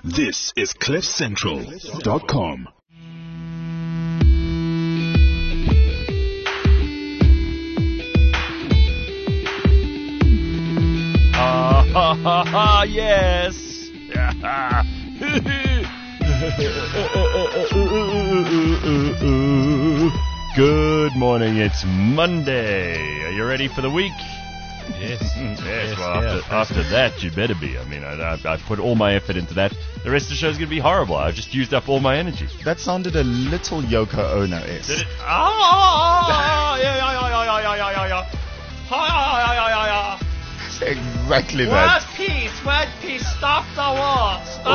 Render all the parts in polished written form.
This is CliffCentral.com. Yes. Good morning. It's Monday. Are you ready for the week? Yes. Yes. Well, after that, you better be. I mean, I put all my effort into that. The rest of the show's going to be horrible. I just used up all my energy. That sounded a little Yoko Ono-esque. Did it? Exactly Word that. peace, stop the war,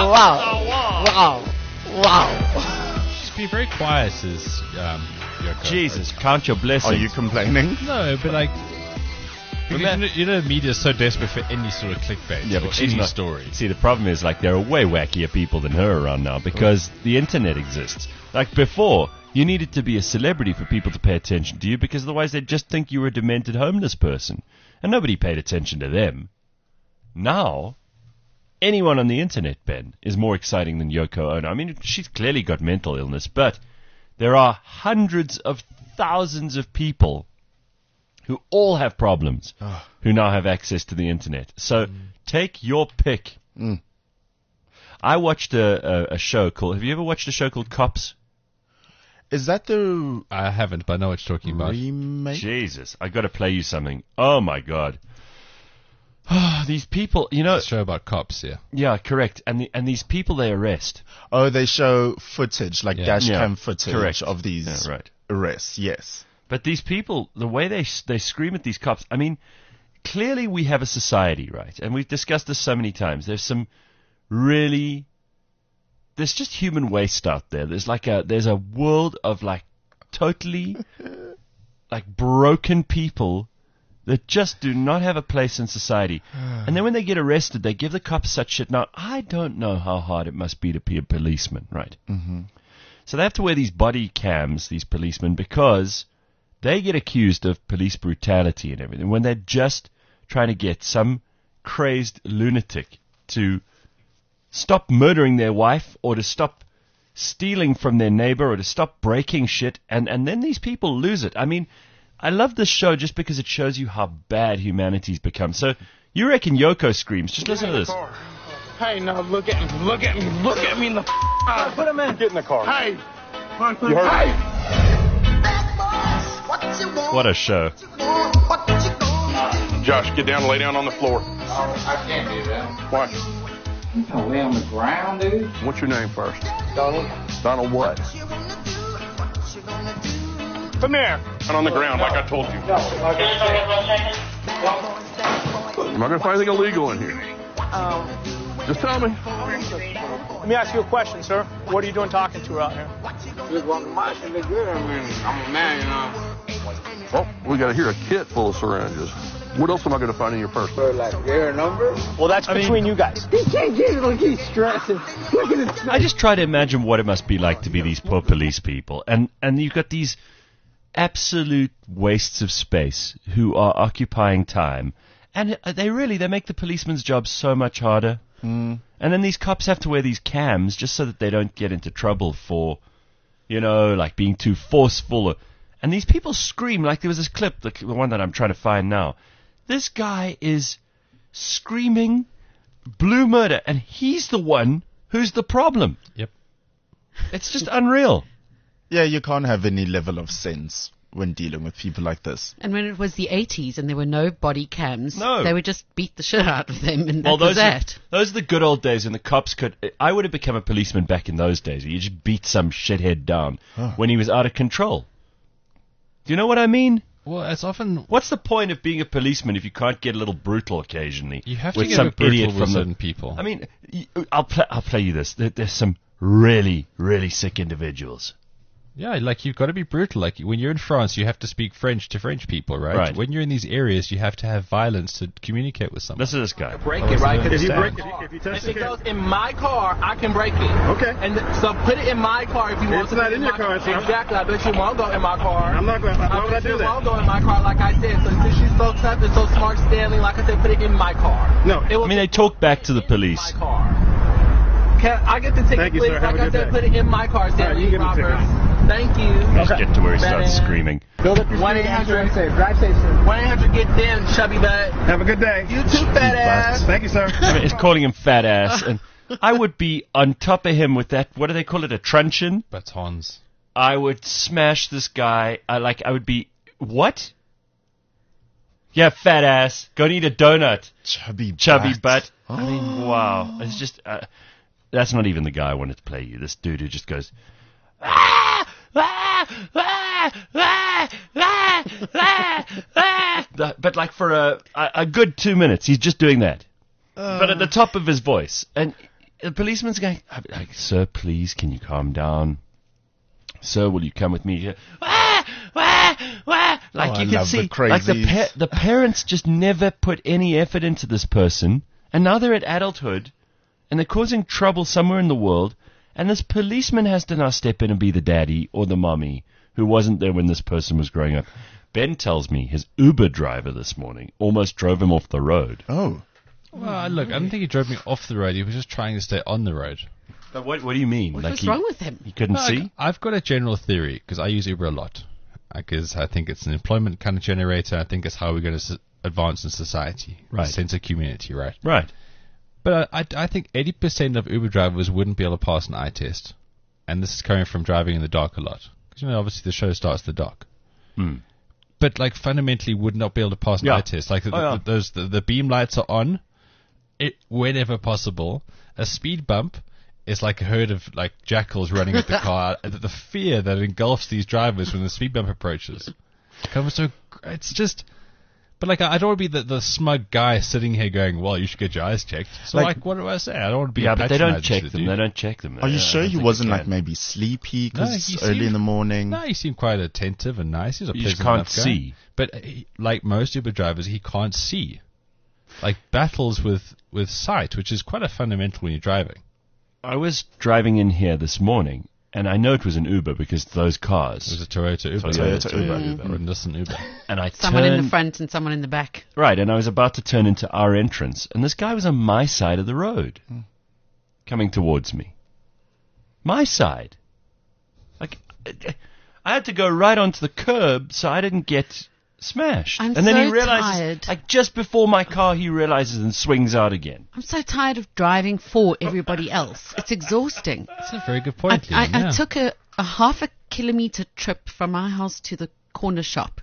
Wow. Just be very quiet, says Yoko. Jesus, count your blessings. Are you complaining? No, but like, because you know, the media is so desperate for any sort of clickbait Yeah, or but she's any not. story. See, the problem is, like, there are way wackier people than her around now because the internet exists. Like, before, you needed to be a celebrity for people to pay attention to you because otherwise they'd just think you were a demented homeless person. And nobody paid attention to them. Now, anyone on the internet, Ben, is more exciting than Yoko Ono. I mean, she's clearly got mental illness, but there are hundreds of thousands of people who all have problems who now have access to the internet. So take your pick. I watched a show called... Have you ever watched a show called Cops? Is that the I haven't, but I know what you're talking about. remake? Jesus, I got to play you something. Oh, my God. These people, you know... It's a show about cops, yeah. Yeah, correct. And these people they arrest... Oh, they show footage, like dash Yeah, cam footage correct. of these Yeah, right. arrests. Yes. But these people, the way they scream at these cops, I mean, clearly we have a society, right? And we've discussed this so many times. There's some really... There's just human waste out there. There's a world of like totally like broken people that just do not have a place in society. And then when they get arrested, they give the cops such shit. Now, I don't know how hard it must be to be a policeman, right? Mm-hmm. So they have to wear these body cams, these policemen, because they get accused of police brutality and everything when they're just trying to get some crazed lunatic to stop murdering their wife or to stop stealing from their neighbor or to stop breaking shit. And then these people lose it. I mean, I love this show just because it shows you how bad humanity's become. So you reckon Yoko screams. Just listen to this. Hey, no, look at me in the eye. Put him in. Get in the car. Hey. You heard me? What a show. Josh, get down and lay down on the floor. I can't do that. Why? You gonna lay on the ground, dude? What's your name first? Donald? Donald what? Come here. And on the ground, like I told you. No, like I said. Am I going to find anything illegal in here? Just tell me. Let me ask you a question, sir. What are you doing talking to her out here? Just walking by, she look good. I mean, I'm a man, you know. Well, we got here a kit full of syringes. What else am I going to find in your purse? So, like, their number? Well, that's between you guys. He can't get it, look, he's stressing. Look at his I just try to imagine what it must be like to be these poor police people. And you've got these absolute wastes of space who are occupying time. And they make the policeman's job so much harder. And then these cops have to wear these cams just so that they don't get into trouble for, you know, like being too forceful. And these people scream. Like there was this clip, the one that I'm trying to find now. This guy is screaming blue murder, and he's the one who's the problem. Yep. It's just unreal. Yeah, you can't have any level of sense when dealing with people like this. And when it was the 80s and there were no body cams, No. they would just beat the shit out of them, and Well, that was that. Those are the good old days when the cops could... I would have become a policeman back in those days. You just beat some shithead down when he was out of control. Do you know what I mean? Well, it's often... What's the point of being a policeman if you can't get a little brutal occasionally? You have to with get some a bit brutal idiot with from certain people. I mean, I'll play you this. There's some really, really sick individuals. Yeah, like you've got to be brutal. Like when you're in France, you have to speak French to French people, right? Right. When you're in these areas, you have to have violence to communicate with someone. Listen to this guy. Break it, right? If you break If it it goes in my car, I can break it. Okay. And so put it in my car if you want It's to. not in your car, sir. Exactly. I bet you won't go in my car. I'm not going. Why would I do You won't that? go in my car, like I said. So since she's so tough and so smart, Stanley, like I said, put it in my car. No. It will I mean, they talk back to the in police. My car. Can I get the ticket, Thank you, please? sir. Have Like a I good said, day. put it in my car, Stanley you get the Roberts. ticket. Thank you. Just get to where he starts Badass. screaming. Build up your 1-800. Drive safe, sir. 1-800 get thin, chubby butt. Have a good day. You too, fat ass. Thank you, sir. I mean, it's calling him fat ass, and I would be on top of him with that. What do they call it? A truncheon. Batons. I would smash this guy. I would be what? Yeah, fat ass. Go and eat a donut. Chubby butt. I mean, wow. It's just that's not even the guy I wanted to play you. This dude who just goes. Ah, ah, ah, ah, ah, ah, ah. But like for a good 2 minutes, he's just doing that. But at the top of his voice, and the policeman's going, like, "Sir, please, can you calm down? Sir, will you come with me here?" Like you can see, like the parents just never put any effort into this person, and now they're at adulthood, and they're causing trouble somewhere in the world, and this policeman has to now step in and be the daddy or the mommy who wasn't there when this person was growing up. Ben tells me his Uber driver this morning almost drove him off the road. Oh. Well, look, I don't think he drove me off the road. He was just trying to stay on the road. But what do you mean? What was wrong with him? He couldn't see? I've got a general theory, because I use Uber a lot. Because I think it's an employment kind of generator. I think it's how we're going to advance in society. Right. A sense of community, right? Right. But I think 80% of Uber drivers wouldn't be able to pass an eye test. And this is coming from driving in the dark a lot. Because, obviously the show starts in the dark. Hmm. But, like, fundamentally would not be able to pass an eye test. Like, the beam lights are on whenever possible. A speed bump is like a herd of, like, jackals running at the car. The fear that engulfs these drivers when the speed bump approaches. It's just... But, like, I don't want to be the smug guy sitting here going, well, you should get your eyes checked. So, like what do I say? I don't want to be but they don't patronizing check to them. the They dude. don't check them. Are you sure he wasn't like maybe sleepy because it's early in the morning? No, he seemed quite attentive and nice. He's a You pleasant just can't enough guy. see. But like most Uber drivers, he can't see. Like battles with sight, which is quite a fundamental when you're driving. I was driving in here this morning, and I know it was an Uber because those cars. It was a Toyota Uber. Toyota Uber. Or a Nissan Uber. And I Someone in the turned, front and someone in the back. right, and I was about to turn into our entrance, and this guy was on my side of the road, coming towards me. My side. Like, I had to go right onto the curb so I didn't get smashed. I'm and then he so realizes, tired. like just before my car, he realizes and swings out again. I'm so tired of driving for everybody else. It's exhausting. That's a very good point. I took a half a kilometer trip from my house to the corner shop,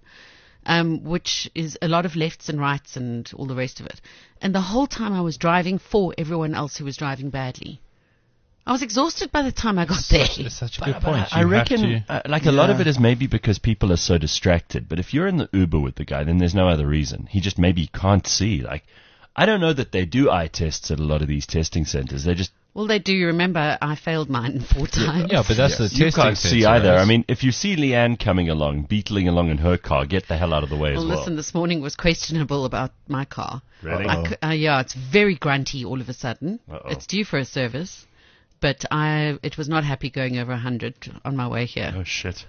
which is a lot of lefts and rights and all the rest of it. And the whole time I was driving for everyone else who was driving badly. I was exhausted by the time I got there. It's such a good point. I You reckon, have to- like a lot of it is maybe because people are so distracted. But if you're in the Uber with the guy, then there's no other reason. He just maybe can't see. Like, I don't know that they do eye tests at a lot of these testing centers. They just Well, they do. Remember, I failed mine 4 times. Yeah, but that's the testing you can't see center, either. right? I mean, if you see Leanne coming along, beetling along in her car, get the hell out of the way as well. Listen, this morning was questionable about my car. Really? Yeah, it's very grunty all of a sudden. Uh-oh. It's due for a service, but it was not happy going over 100 on my way here. Oh shit!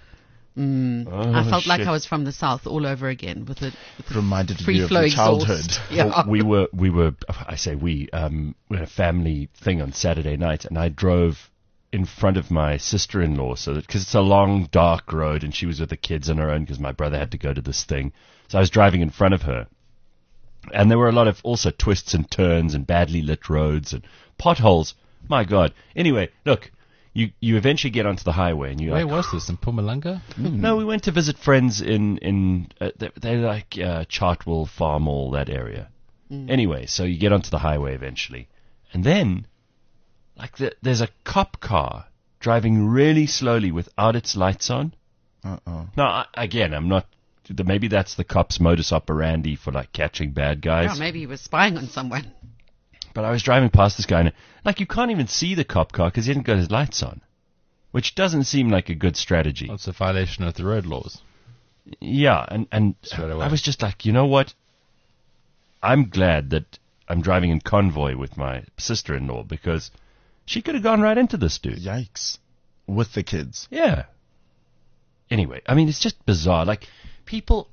I felt like I was from the south all over again with the Reminded free you of flow your exhaust. childhood. Yeah. Well, we were. I say we had a family thing on Saturday night, and I drove in front of my sister-in-law, so that because it's a long, dark road, and she was with the kids on her own because my brother had to go to this thing, so I was driving in front of her, and there were a lot of also twists and turns and badly lit roads and potholes. My God. Anyway, look. You eventually get onto the highway and you. Where was this, in Mpumalanga? No, we went to visit friends in they like Chartwell, Farmall, that area. Anyway, so you get onto the highway eventually, and then like there's a cop car driving really slowly without its lights on. Now again, I'm not. Maybe that's the cop's modus operandi for like catching bad guys. Yeah, maybe he was spying on someone. But I was driving past this guy, and like you can't even see the cop car because he hasn't got his lights on, which doesn't seem like a good strategy. It's a violation of the road laws. Yeah, and Straight away. I was just like, you know what? I'm glad that I'm driving in convoy with my sister-in-law because she could have gone right into this dude. Yikes. With the kids. Yeah. Anyway, I mean, it's just bizarre. Like, people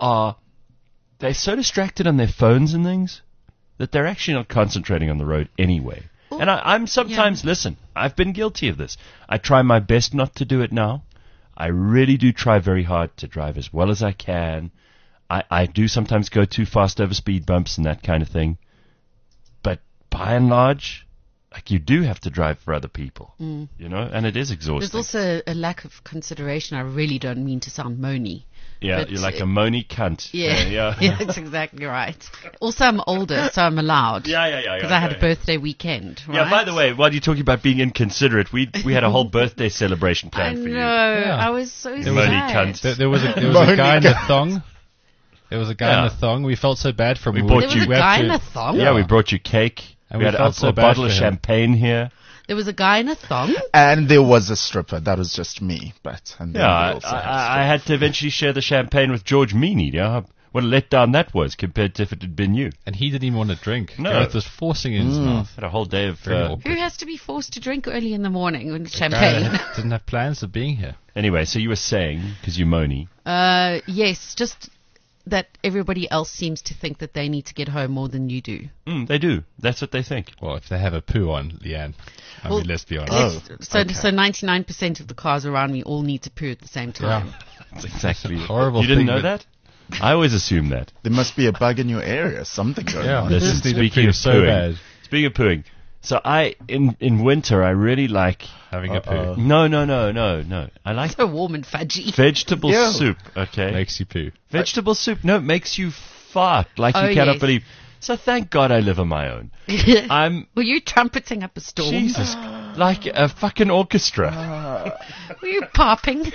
they're so distracted on their phones and things that they're actually not concentrating on the road anyway. And I'm sometimes, listen, I've been guilty of this. I try my best not to do it now. I really do try very hard to drive as well as I can. I do sometimes go too fast over speed bumps and that kind of thing. But by and large, like, you do have to drive for other people, you know, and it is exhausting. There's also a lack of consideration. I really don't mean to sound moany. Yeah, you're like a moany cunt. Yeah, that's exactly right. Also, I'm older, so I'm allowed. Yeah. Because I had a birthday weekend, right? Yeah, by the way, while you're talking about being inconsiderate, we had a whole birthday celebration planned for you. I was so sad. Moany cunt. There was a guy in a thong. There was a guy in a thong. We felt so bad for him. There was a guy in a thong? Yeah, we brought you cake. And we had a bottle of champagne here. There was a guy in a thong? And there was a stripper. That was just me. I had to eventually share the champagne with George Meany. You know, what a letdown that was compared to if it had been you. And he didn't even want to drink. No. Gareth was forcing it in his mouth. Had a whole day of... Who has to be forced to drink early in the morning with champagne? Didn't have plans of being here. Anyway, so you were saying, because you're moany. Yes, just that everybody else seems to think that they need to get home more than you do. They do. That's what they think. Well, if they have a poo on, Leanne. I mean, let's be honest. So 99% of the cars around me all need to poo at the same time. Yeah. That's exactly horrible. You didn't know that? I always assumed that. There must be a bug in your area. Something going on. Speaking of pooing. Speaking of pooing. So in winter, I really like having a poo. No. I like so warm and fudgy. Vegetable soup. Okay, makes you poo. Vegetable soup. No, it makes you fart like you cannot believe. So thank God I live on my own. Were you trumpeting up a storm? Jesus, like a fucking orchestra. Were you popping?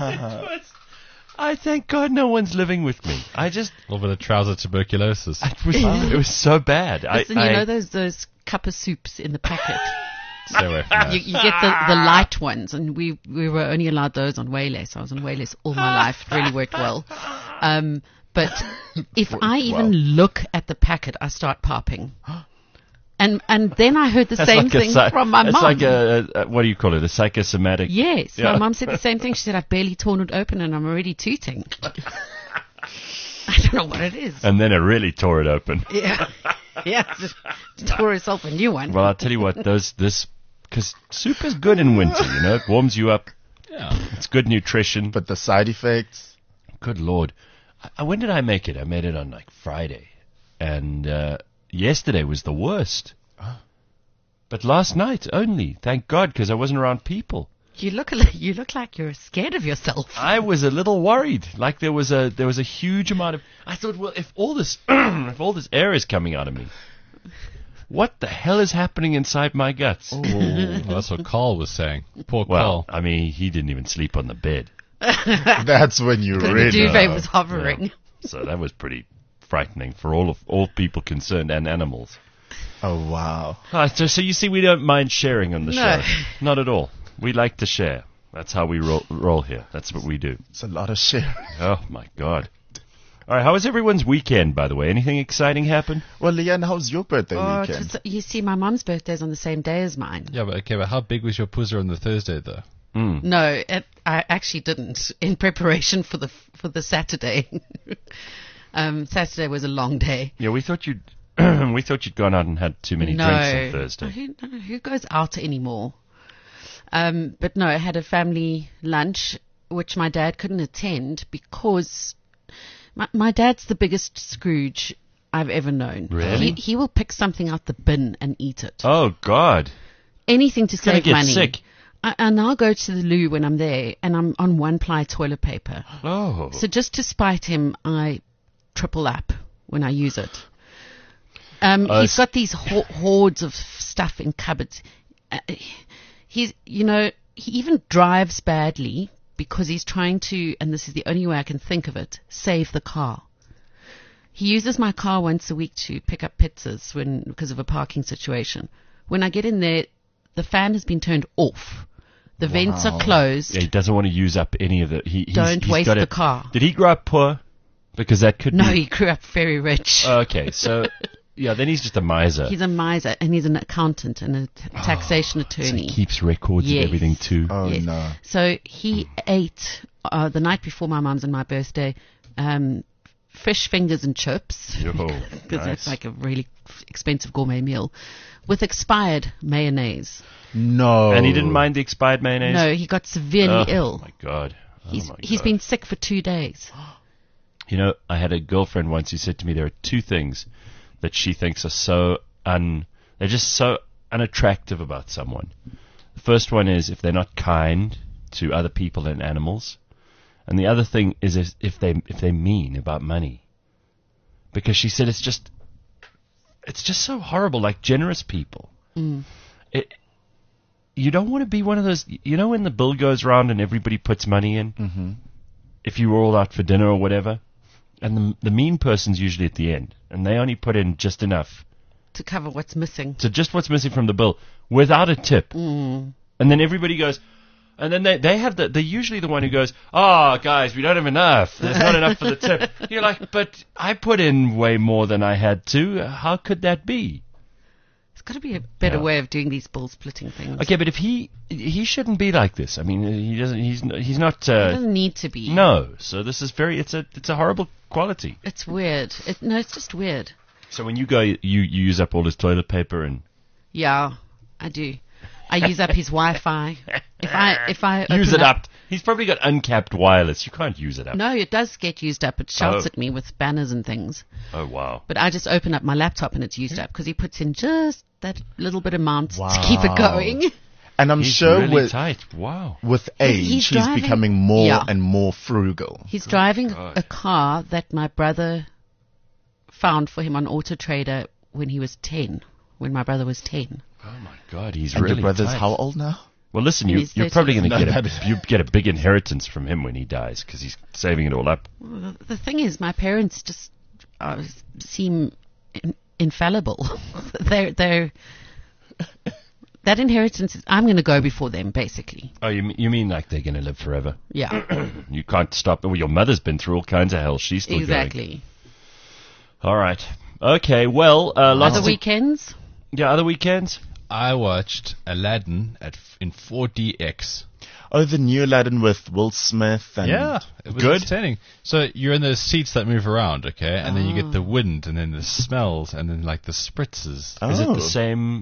I thank God no one's living with me. I just a little bit of trouser tuberculosis. It was so bad. Listen, you know those cup of soups in the packet. Stay away from that. You get the light ones, and we were only allowed those on Wayless. I was on Wayless all my life. It really worked well. But if I even look at the packet, I start popping. And then I heard the same thing from my mom. It's like a what do you call it? A psychosomatic. Yes, my mom said the same thing. She said, I've barely torn it open and I'm already tooting. I don't know what it is. And then it really tore it open. Yeah, tore herself a new one. Well, I'll tell you what, because soup is good in winter, you know, it warms you up. Yeah. It's good nutrition. But the side effects? Good Lord. When did I make it? I made it on like Friday. And yesterday was the worst. But last night only, thank God, because I wasn't around people. You look like you're scared of yourself. I was a little worried. Like there was a huge amount of. I thought, well, if all this air is coming out of me, what the hell is happening inside my guts? Oh, well, that's what Carl was saying. Poor Carl. Carl. I mean, he didn't even sleep on the bed. That's when you really. The duvet was hovering. Yeah. So that was pretty frightening for all people concerned and animals. Oh wow! So you see, we don't mind sharing on the show. Not at all. We like to share. That's how we roll here. That's what we do. It's a lot of sharing. Oh, my God. All right, how was everyone's weekend, by the way? Anything exciting happen? Well, Leanne, how's your birthday weekend? You see, my mum's birthday is on the same day as mine. Yeah, but how big was your puzzer on the Thursday, though? No, I actually didn't. In preparation for the Saturday. Saturday was a long day. Yeah, we thought you'd gone out and had too many drinks on Thursday. Who goes out anymore? But no, I had a family lunch, which my dad couldn't attend because my dad's the biggest Scrooge I've ever known. Really? He will pick something out the bin and eat it. Oh, God. Anything to save money. Sick. And I'll go to the loo when I'm there, and I'm on one-ply toilet paper. Oh. So just to spite him, I triple up when I use it. He's got these hordes of stuff in cupboards. He even drives badly because he's trying to, and this is the only way I can think of it, save the car. He uses my car once a week to pick up pizzas because of a parking situation. When I get in there, the fan has been turned off. The vents are closed. Yeah, he doesn't want to use up any of it. Don't waste the car. Did he grow up poor? Because that could No, he grew up very rich. Okay, so... Yeah, then he's just a miser. He's a miser, and he's an accountant and a taxation attorney. So he keeps records of everything too. Oh, yes. No. So he ate, the night before my mum's and my birthday, fish fingers and chips, Yo, because that's nice. like a really expensive gourmet meal, with expired mayonnaise. No. And he didn't mind the expired mayonnaise? No, he got severely Oh, ill. my God. He's been sick for 2 days. You know, I had a girlfriend once who said to me there are two things that she thinks are they're just so unattractive about someone. The first one is if they're not kind to other people and animals. And the other thing is if they're mean about money. Because she said it's just so horrible, like generous people. You don't want to be one of those, you know, when the bill goes round and everybody puts money in? Mm-hmm. If you were all out for dinner or whatever, and the mean person's usually at the end, and they only put in just enough To cover what's missing. to just what's missing from the bill without a tip. And then everybody goes, and then they're usually the one who goes, "Oh, guys, we don't have enough. There's not enough for the tip." You're like, "But I put in way more than I had to. How could that be?" There's got to be a better Yeah. way of doing these bill splitting things. Okay, but if he shouldn't be like this. I mean, he doesn't. He's not. It doesn't need to be. No. So this is it's a horrible quality. It's weird. It's just weird. So when you go, you use up all his toilet paper and Yeah, I do. I use up his Wi-Fi. If I use open it up. He's probably got uncapped wireless. You can't use it up. No, it does get used up. It shouts Oh. at me with banners and things. Oh wow. But I just open up my laptop and it's used up because he puts in just that little bit amount to keep it going. And I'm He's sure really with tight. Wow. with age, he's driving- becoming more Yeah. and more frugal. He's driving God. a car that my brother found for him on Auto Trader when he was 10. When my brother was 10. Oh my God, he's And really your brother's tight. how old now? Well, listen, In you're his probably 30s. going to get a big inheritance from him when he dies because he's saving it all up. Well, the thing is, my parents just seem infallible. they're that inheritance is, I'm going to go before them, basically. Oh, you mean like they're going to live forever? Yeah, You can't stop. Well, your mother's been through all kinds of hell. She's still going. exactly. All right. Okay. Well, lots Other of weekends? Yeah, other weekends. I watched Aladdin in 4DX. Oh, the new Aladdin with Will Smith and It was Good. entertaining. So you're in those seats that move around, okay, and then you get the wind, and then the smells, and then like the spritzes. Is it Oh. the same?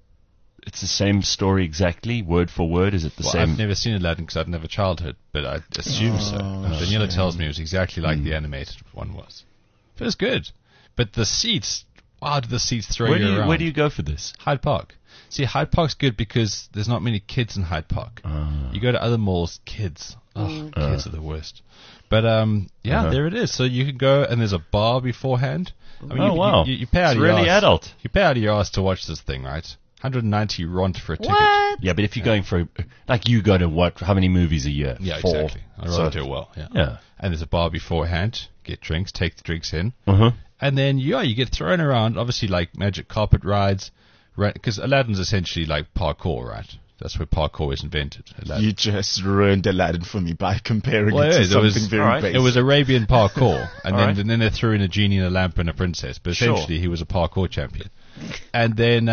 It's the same story exactly, word for word. Is it the Well, same? I've never seen Aladdin because I didn't have a childhood, but I assume so. Daniela tells me it was exactly like the animated one was. It was good, but the seats. Wow, do the seats throw you around? Where do you go for this? Hyde Park. See, Hyde Park's good because there's not many kids in Hyde Park. You go to other malls, kids. Oh, kids are the worst. But there it is. So you can go, and there's a bar beforehand. I mean, Oh, wow. You pay out It's of your really ass. adult. You pay out of your ass to watch this thing, right? 190 ront for a ticket. What? Yeah, but if you're going for like you go to what? How many movies a year? Yeah, 4. exactly. I So- rather do it well. Yeah. Yeah. And there's a bar beforehand. Get drinks, take the drinks in. Uh-huh. And then, you get thrown around, obviously, like magic carpet rides, right? Because Aladdin's essentially like parkour, right? That's where parkour was invented. Aladdin. You just ruined Aladdin for me by comparing Well, it to it something was- very alright. basic. It was Arabian parkour, and Alright. then they threw in a genie and a lamp and a princess. But Sure. essentially, he was a parkour champion. And then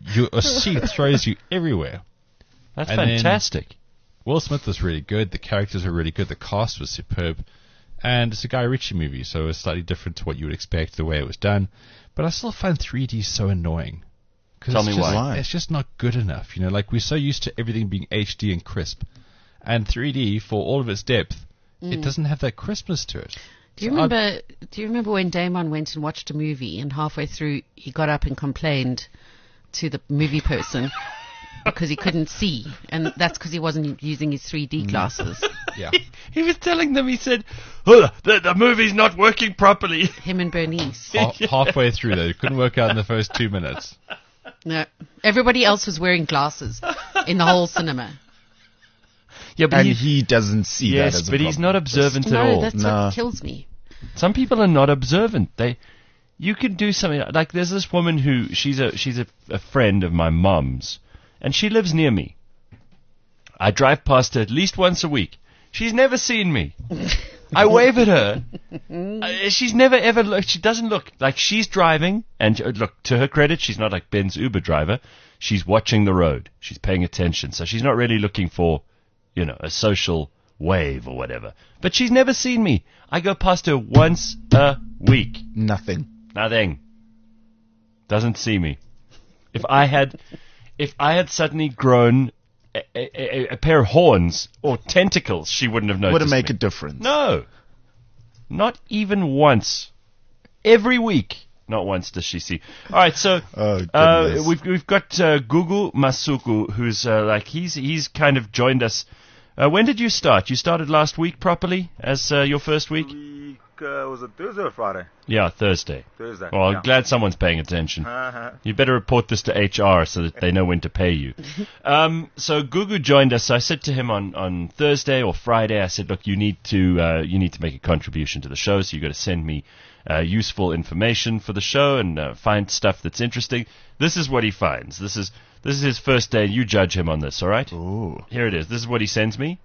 a seat throws you everywhere. That's And then- fantastic. Will Smith was really good. The characters were really good. The cast was superb. And it's a Guy Ritchie movie, so it's slightly different to what you would expect, the way it was done. But I still find 3D so annoying. 'Cause Tell it's me just- why. It's just not good enough. Like we're so used to everything being HD and crisp. And 3D, for all of its depth, it doesn't have that crispness to it. Do you So remember when Damon went and watched a movie and halfway through he got up and complained to the movie person because he couldn't see, and that's because he wasn't using his 3D glasses. Yeah. He was telling them. He said, "Oh, the movie's not working properly." Him and Bernice. Halfway through, though. It couldn't work out in the first 2 minutes. No, everybody else was wearing glasses in the whole cinema. Yeah, but and he doesn't see that yes, as a but he's problem. not observant at No, all. that's No. what kills me. Some people are not observant. You can do something like there's this woman who she's a friend of my mom's, and she lives near me. I drive past her at least once a week. She's never seen me. I wave at her. She's never ever looked. She doesn't look like she's driving. And look, to her credit, she's not like Ben's Uber driver. She's watching the road. She's paying attention. So she's not really looking for, a social wave or whatever. But she's never seen me. I go past her once a week. Nothing. Doesn't see me. If I had suddenly grown a pair of horns or tentacles, she wouldn't have noticed. Wouldn't make me. a difference. No. Not even once. Every week. Not once does she see. All right, so we've got Gugu Masuku, who's he's kind of joined us. When did you start? You started last week properly as your first week? Was it Thursday or Friday? Yeah, Thursday. Thursday. Well, I'm glad someone's paying attention. You better report this to HR so that they know when to pay you. So Gugu joined us. So I said to him on Thursday or Friday, I said, look, you need to make a contribution to the show, so you got to send me useful information for the show and find stuff that's interesting. This is what he finds. This is his first day. You judge him on this, all right? Ooh. Here it is. This is what he sends me.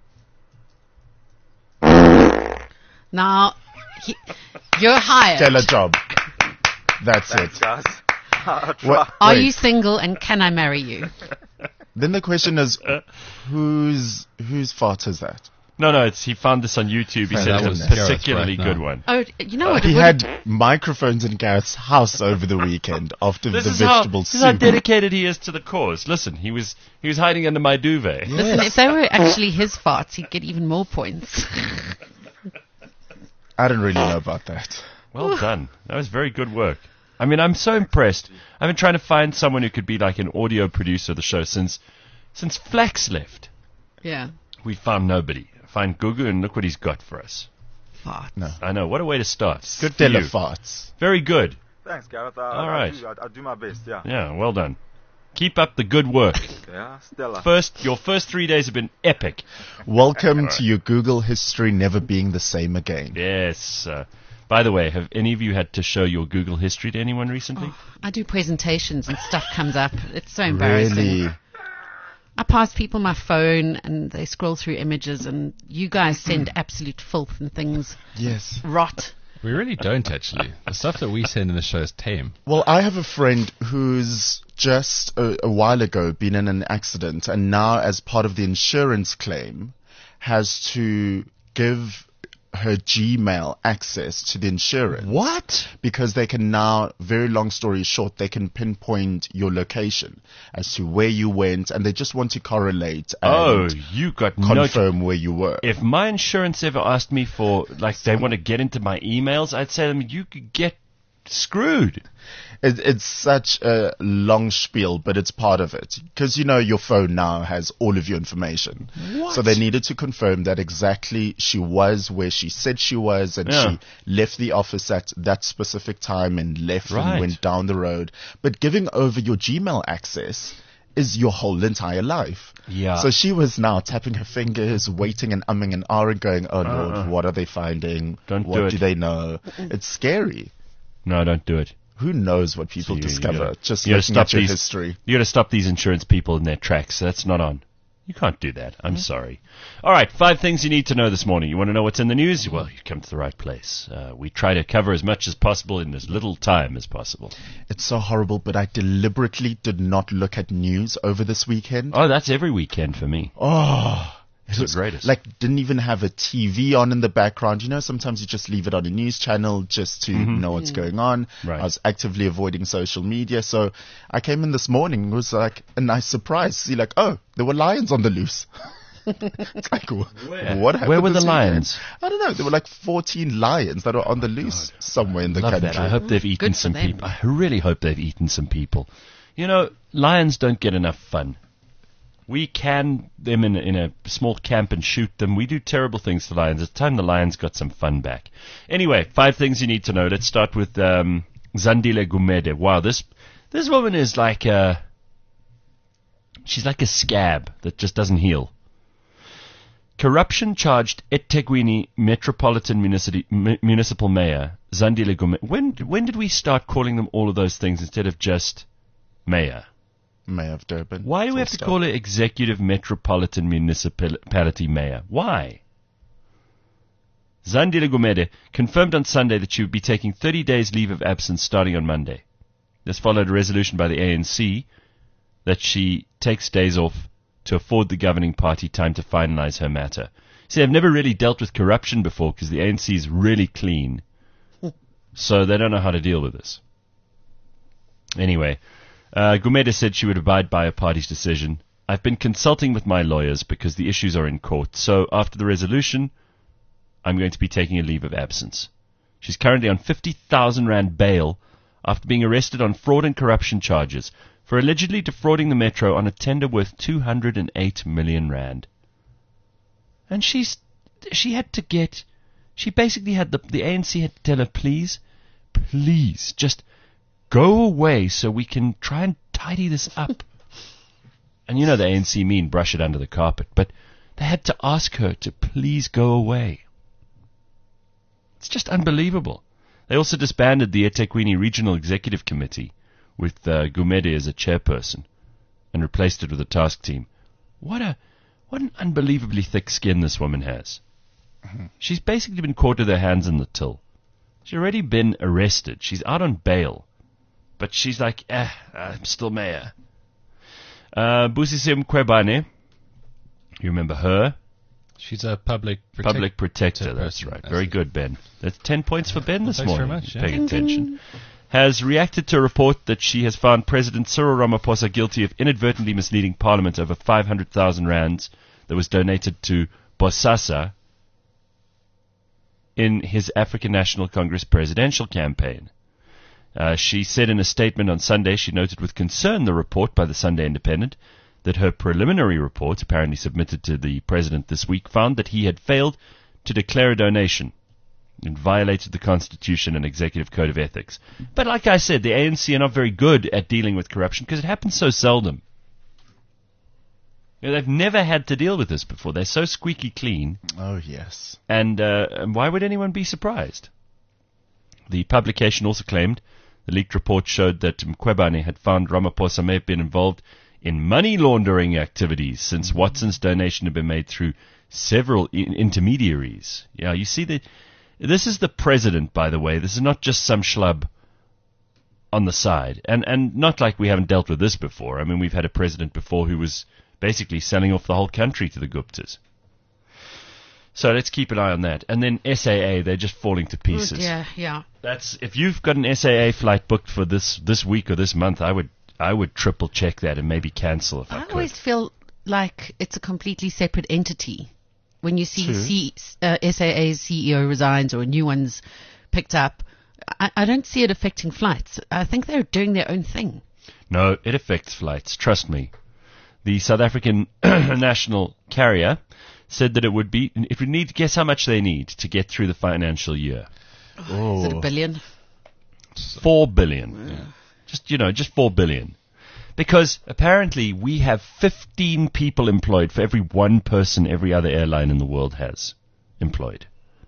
Now, you're hired. Stellar job. That's Thanks, it. guys. Are you single and can I marry you? Then the question is, whose fault is that? No, he found this on YouTube. He said it was a particularly good one. Oh, you know what? He had microphones in Gareth's house over the weekend after the vegetable soup. This is how dedicated he is to the cause. Listen, he was hiding under my duvet. Yes. Listen, if they were actually his farts, he'd get even more points. I don't really know about that. Well done. That was very good work. I mean, I'm so impressed. I've been trying to find someone who could be like an audio producer of the show since Flax left. Yeah. We found nobody. Find Gugu and look what he's got for us. Farts. No. I know. What a way to start. Good for Stellar you. farts. Very good. Thanks, Gareth. All right. I'll do my best, yeah. Yeah, well done. Keep up the good work. Yeah, Stella. Your first 3 days have been epic. Welcome to your Google history never being the same again. Yes. By the way, have any of you had to show your Google history to anyone recently? Oh, I do presentations and stuff comes up. It's so embarrassing. Really? I pass people my phone and they scroll through images and you guys send absolute filth and things. Yes. Rot. We really don't, actually. The stuff that we send in the show is tame. Well, I have a friend who's just a while ago been in an accident and now as part of the insurance claim has to give her Gmail access to the insurance. What? Because they can now, very long story short, they can pinpoint your location as to where you went and they just want to correlate and you got confirm where you were. If my insurance ever asked me for, like, they want to get into my emails, I'd say to them, you could get screwed. It's such a long spiel, but it's part of it. Because, your phone now has all of your information. What? So they needed to confirm that exactly she was where she said she was and she left the office at that specific time and left and went down the road. But giving over your Gmail access is your whole entire life. Yeah. So she was now tapping her fingers, waiting and umming and ahhing, going, oh Lord, what are they finding? What do they know? It's scary. No, don't do it. Who knows what people discover just looking at your history. You got to stop these insurance people in their tracks. That's not on. You can't do that. I'm sorry. All right, 5 things you need to know this morning. You want to know what's in the news? Well, you come to the right place. We try to cover as much as possible in as little time as possible. It's so horrible, but I deliberately did not look at news over this weekend. Oh, that's every weekend for me. Oh, it's the greatest. Like, didn't even have a TV on in the background. Sometimes you just leave it on a news channel just to know what's going on. Right. I was actively avoiding social media. So I came in this morning. It was like a nice surprise. See, like, oh, there were lions on the loose. It's like, what happened? Where were the this lions? Weekend? I don't know. There were like 14 lions that were on the loose somewhere in the country. That. I hope they've eaten some people. I really hope they've eaten some people. Lions don't get enough fun. We can them in a small camp and shoot them. We do terrible things to lions. It's time the lions got some fun back. Anyway, 5 things you need to know. Let's start with Zandile Gumede. Wow, this woman is like she's like a scab that just doesn't heal. Corruption charged eThekwini Metropolitan Municipal Mayor Zandile Gumede. When did we start calling them all of those things instead of just mayor? Mayor of Durban. Why do we have to call it Executive Metropolitan Municipality Mayor? Why? Zandile Gumede confirmed on Sunday that she would be taking 30 days leave of absence starting on Monday. This followed a resolution by the ANC that she takes days off to afford the governing party time to finalize her matter. See, they've never really dealt with corruption before because the ANC is really clean. So they don't know how to deal with this. Anyway, Gumede said she would abide by her party's decision. I've been consulting with my lawyers because the issues are in court. So after the resolution, I'm going to be taking a leave of absence. She's currently on 50,000 Rand bail after being arrested on fraud and corruption charges for allegedly defrauding the Metro on a tender worth 208 million Rand. And she basically had the ANC had to tell her, please, just go away so we can try and tidy this up. And you know the ANC mean brush it under the carpet, but they had to ask her to please go away. It's just unbelievable. They also disbanded the eThekwini Regional Executive Committee with Gumede as a chairperson and replaced it with a task team. What an unbelievably thick skin this woman has. She's basically been caught with her hands in the till. She's already been arrested. She's out on bail. But she's like, I'm still mayor. Busisiwe Mkhwebane, you remember her? She's a public protector. That's right. Very good, Ben. That's 10 points for Ben this morning. Thanks very much. Paying attention. Has reacted to a report that she has found President Cyril Ramaphosa guilty of inadvertently misleading Parliament over 500,000 rands that was donated to Bosasa in his African National Congress presidential campaign. She said in a statement on Sunday she noted with concern the report by the Sunday Independent that her preliminary report, apparently submitted to the president this week, found that he had failed to declare a donation and violated the Constitution and Executive Code of Ethics. But like I said, the ANC are not very good at dealing with corruption because it happens so seldom. You know, they've never had to deal with this before. They're so squeaky clean. Oh, yes. And why would anyone be surprised? The publication also claimed the leaked report showed that Mkhwebane had found Ramaphosa may have been involved in money laundering activities since Watson's donation had been made through several intermediaries. Yeah, you see that this is the president, by the way. This is not just some schlub on the side. And not like we haven't dealt with this before. I mean, we've had a president before who was basically selling off the whole country to the Guptas. So let's keep an eye on that. And then SAA, they're just falling to pieces. Yeah. That's if you've got an SAA flight booked for this week or this month, I would triple check that and maybe cancel if I could. I always feel like it's a completely separate entity when you see SAA's CEO resigns or a new one's picked up. I don't see it affecting flights. I think they're doing their own thing. No, it affects flights. Trust me. The South African national carrier said that it would be, if you need to guess how much they need to get through the financial year. Is it $1 billion? 4 billion. Yeah. Just 4 billion. Because apparently we have 15 people employed for every one person every other airline in the world has employed.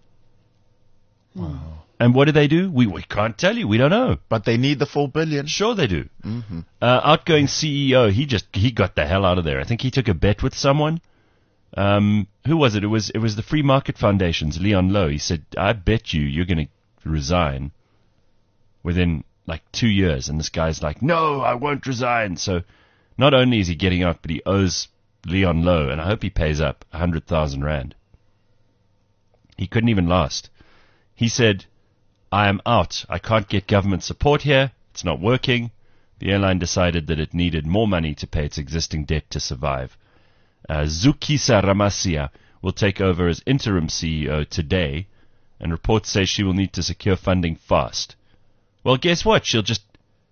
Wow. And what do? We can't tell you. We don't know. But they need the 4 billion. Sure they do. Mm-hmm. Outgoing CEO, he got the hell out of there. I think he took a bet with someone. Who was it? It was the Free Market Foundation's Leon Lowe. He said, I bet you're going to resign within like 2 years. And this guy's like, no, I won't resign. So not only is he getting out, but he owes Leon Lowe, and I hope he pays up 100,000 Rand. He couldn't even last. He said, I am out. I can't get government support here. It's not working. The airline decided that it needed more money to pay its existing debt to survive. Zukisa Ramasia will take over as interim CEO today, and reports say she will need to secure funding fast. Well, guess what? She'll just...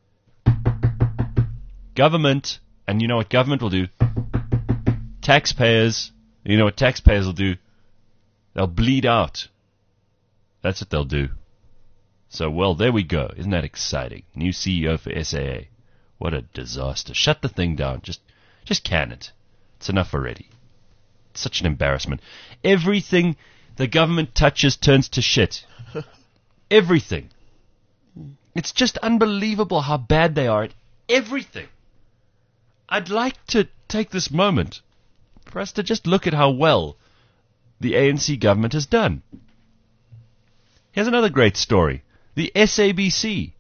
Government, and you know what government will do? Taxpayers, you know what taxpayers will do? They'll bleed out. That's what they'll do. So, well, there we go. Isn't that exciting? New CEO for SAA. What a disaster. Shut the thing down. Just can it. It's enough already. It's such an embarrassment. Everything the government touches turns to shit. Everything. It's just unbelievable how bad they are at everything. I'd like to take this moment for us to just look at how well the ANC government has done. Here's another great story. The SABC.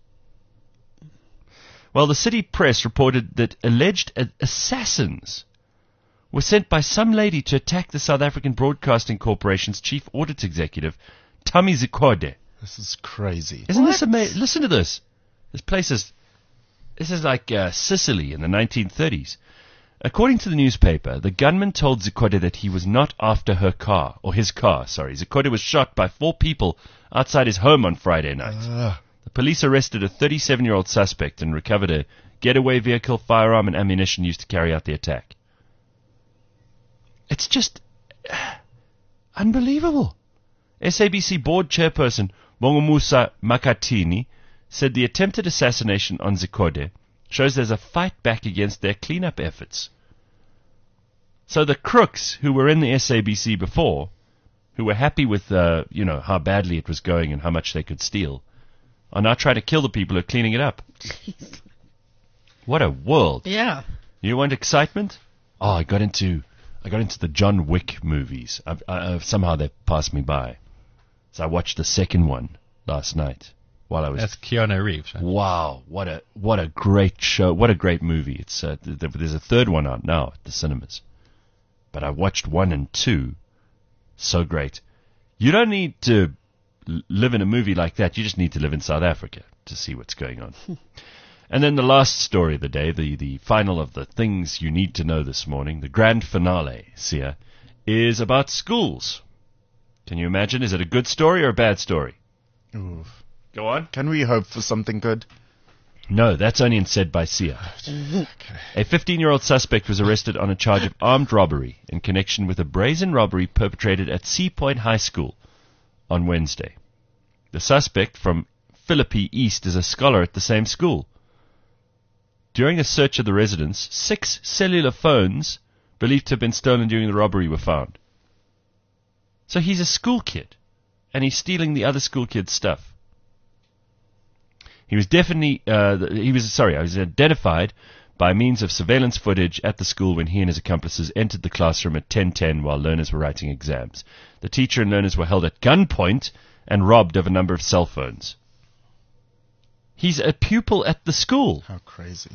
Well, the city press reported that alleged assassins was sent by some lady to attack the South African Broadcasting Corporation's chief audit executive, Tommy Zikhode. This is crazy. Isn't this amazing? Listen to this. This is like Sicily in the 1930s. According to the newspaper, the gunman told Zikhode that he was not after his car. Zikhode was shot by 4 people outside his home on Friday night. The police arrested a 37-year-old suspect and recovered a getaway vehicle, firearm, and ammunition used to carry out the attack. It's just unbelievable. SABC board chairperson Bongomusa Makatini said the attempted assassination on Zikhode shows there's a fight back against their cleanup efforts. So the crooks who were in the SABC before, who were happy with how badly it was going and how much they could steal, are now trying to kill the people who are cleaning it up. What a world! Yeah. You want excitement? Oh, I got into the John Wick movies. Somehow they passed me by. So I watched the second one last night while I was. That's Keanu Reeves. Right? Wow, what a great show! What a great movie! It's there's a third one out now at the cinemas, but I watched 1 and 2. So great. You don't need to live in a movie like that. You just need to live in South Africa to see what's going on. And then the last story of the day, the final of the things you need to know this morning, the grand finale, Sia, is about schools. Can you imagine? Is it a good story or a bad story? Oof. Go on. Can we hope for something good? No, that's only said by Sia. A 15-year-old suspect was arrested on a charge of armed robbery in connection with a brazen robbery perpetrated at Sea Point High School on Wednesday. The suspect from Philippi East is a scholar at the same school. During a search of the residence, 6 cellular phones believed to have been stolen during the robbery were found. So he's a school kid, and he's stealing the other school kids' stuff. He was identified by means of surveillance footage at the school when he and his accomplices entered the classroom at 10:10 while learners were writing exams. The teacher and learners were held at gunpoint and robbed of a number of cell phones. He's a pupil at the school. How crazy.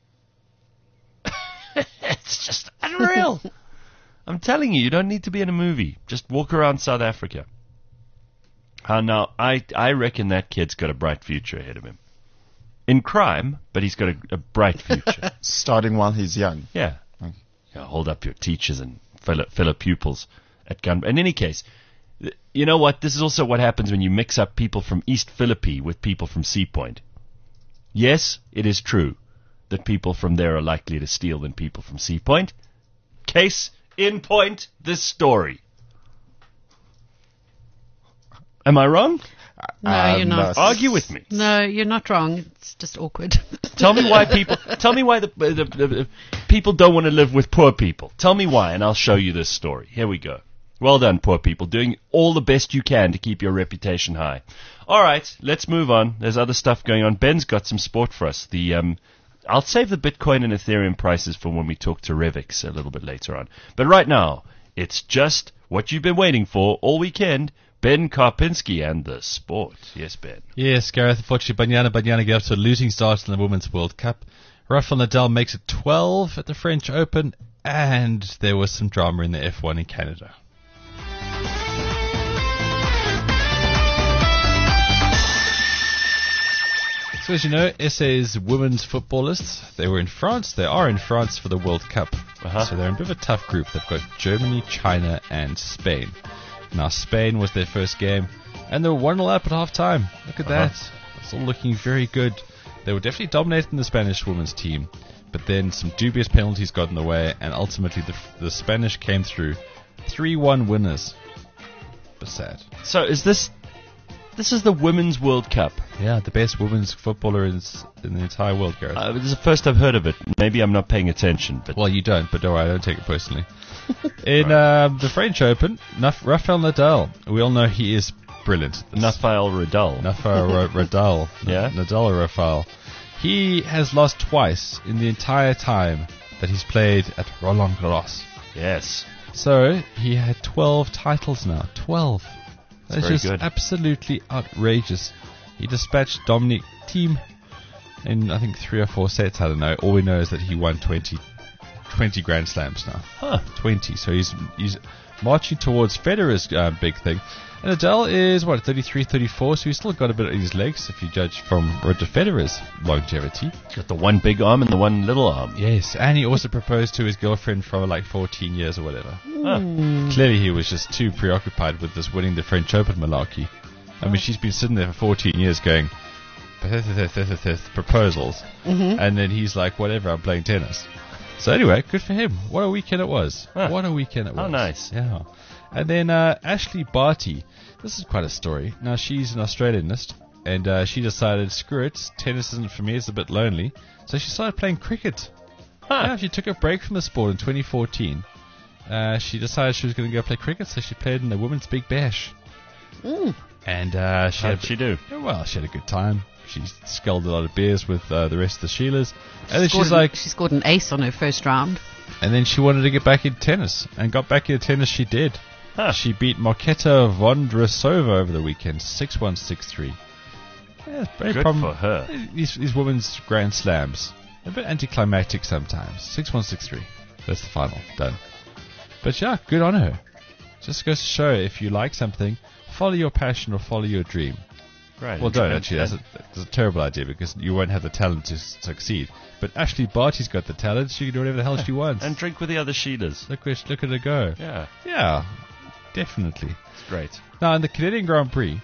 It's just unreal. I'm telling you, you don't need to be in a movie. Just walk around South Africa. Now, I reckon that kid's got a bright future ahead of him. In crime, but he's got a bright future. Starting while he's young. Yeah. Hold up your teachers and fellow pupils at gun. In any case, you know what? This is also what happens when you mix up people from East Philippi with people from Sea Point. Yes, it is true that people from there are likely to steal than people from Sea Point. Case in point, this story. Am I wrong? No, you're not. Argue with me. No, you're not wrong. It's just awkward. Tell me why the people don't want to live with poor people. Tell me why, and I'll show you this story. Here we go. Well done, poor people, doing all the best you can to keep your reputation high. All right, let's move on. There's other stuff going on. Ben's got some sport for us. I'll save the Bitcoin and Ethereum prices for when we talk to Revix a little bit later on. But right now, it's just what you've been waiting for all weekend. Ben Karpinski and the sport. Yes, Ben. Yes, Gareth. Unfortunately, Banyana got off to a losing start in the Women's World Cup. Rafael Nadal makes it 12 at the French Open, and there was some drama in the F1 in Canada. So as you know, SA's women's footballists, they are in France for the World Cup. So they're in a bit of a tough group. They've got Germany, China, and Spain. Now, Spain was their first game, and they were 1-0 up at half-time. Look at that. It's all looking very good. They were definitely dominating the Spanish women's team, but then some dubious penalties got in the way, and ultimately the Spanish came through. 3-1 winners. But sad. So is this is the Women's World Cup? Yeah, the best women's footballer in the entire world, Gareth. This is the first I've heard of it. Maybe I'm not paying attention. But well, you don't, but don't worry, I don't take it personally. In the French Open, Rafael Nadal, we all know he is brilliant. Rafael Nadal. Yeah? Nadal or Rafael. He has lost twice in the entire time that he's played at Roland Garros. Yes. So, he had 12 titles now. 12. That's just good. Absolutely outrageous. He dispatched Dominic Thiem in, I think, 3 or 4 sets. I don't know. All we know is that he won 20 20 Grand Slams now. 20. So he's marching towards Federer's big thing. And Nadal is, 33, 34, so he's still got a bit in his legs, if you judge from Roger Federer's longevity. Got the one big arm and the one little arm. Yes, and he also proposed to his girlfriend for like 14 years or whatever. Clearly he was just too preoccupied with this winning the French Open malarkey. I mean, she's been sitting there for 14 years going, proposals, and then he's like, whatever, I'm playing tennis. So anyway, good for him. What a weekend it was. What a weekend it was. How nice. Yeah. And then Ashley Barty. This is quite a story. Now, she's an Australianist, and she decided, screw it, tennis isn't for me, it's a bit lonely. So she started playing cricket. Yeah, she took a break from the sport in 2014. She decided she was going to go play cricket, so she played in the Women's Big Bash. And how did she do? Well, she had a good time. She sculled a lot of beers with the rest of the Sheilas. And then she scored an ace on her first round. And then she wanted to get back into tennis. And got back into tennis she did. She beat Marketa Vondrousova over the weekend, 6-1, 6-3. Yeah, good for her. These women's Grand Slams. A bit anticlimactic sometimes. 6-1, 6-3. That's the final. Done. But yeah, good on her. Just goes to show, if you like something, follow your passion or follow your dream. Right. Well, don't actually. That's a terrible idea because you won't have the talent to succeed. But Ashley Barty's got the talent. She can do whatever the hell she wants. And drink with the other Sheilas. Look at her go. Yeah. Yeah, definitely. It's great. Now, in the Canadian Grand Prix,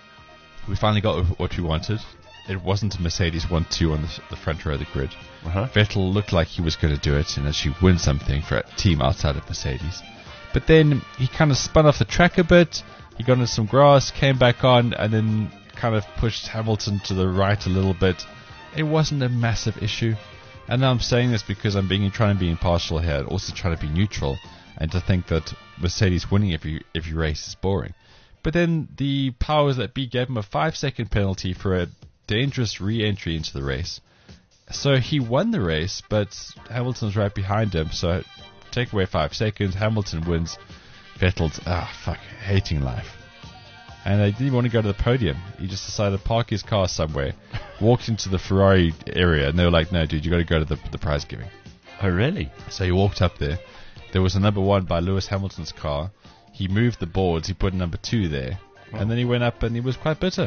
we finally got what we wanted. It wasn't a Mercedes 1-2 on the front row of the grid. Vettel looked like he was going to do it and actually win something for a team outside of Mercedes. But then he kind of spun off the track a bit. He got into some grass, came back on, and then kind of pushed Hamilton to the right a little bit. It wasn't a massive issue. And now I'm saying this because I'm trying to be impartial here, also trying to be neutral, and to think that Mercedes winning every race is boring. But then the powers that be gave him a 5-second penalty for a dangerous re-entry into the race. So he won the race, but Hamilton's right behind him, so take away 5 seconds, Hamilton wins. Vettel's, hating life. And he didn't want to go to the podium. He just decided to park his car somewhere, walked into the Ferrari area, and they were like, no, dude, you got to go to the prize giving. Oh, really? So he walked up there. There was a number 1 by Lewis Hamilton's car. He moved the boards. He put a number 2 there. Oh. And then he went up and he was quite bitter.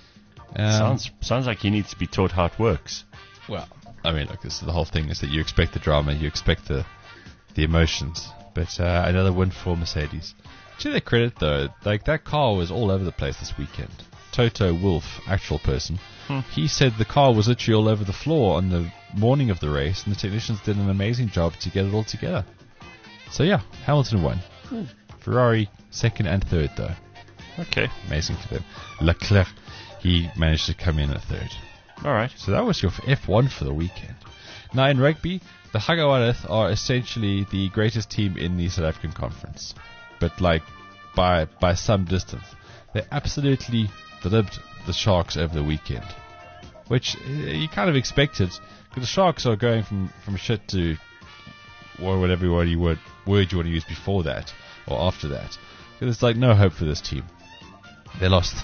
Sounds like he needs to be taught how it works. Well, I mean, look, this is the whole thing, is that you expect the drama, you expect the emotions. But another win for Mercedes. To their credit, though, like that car was all over the place this weekend. Toto Wolff, actual person, he said the car was literally all over the floor on the morning of the race, and the technicians did an amazing job to get it all together. So yeah, Hamilton won. Ferrari 2nd and 3rd, though. Okay. Amazing for them. Leclerc, he managed to come in at 3rd. All right. So that was your F1 for the weekend. Now in rugby, the Hagawareth are essentially the greatest team in the South African Conference. But like by some distance. They absolutely flipped the Sharks over the weekend. Which you kind of expected, because the Sharks are going from shit to whatever word you want to use before that or after that. Because it's like no hope for this team. They lost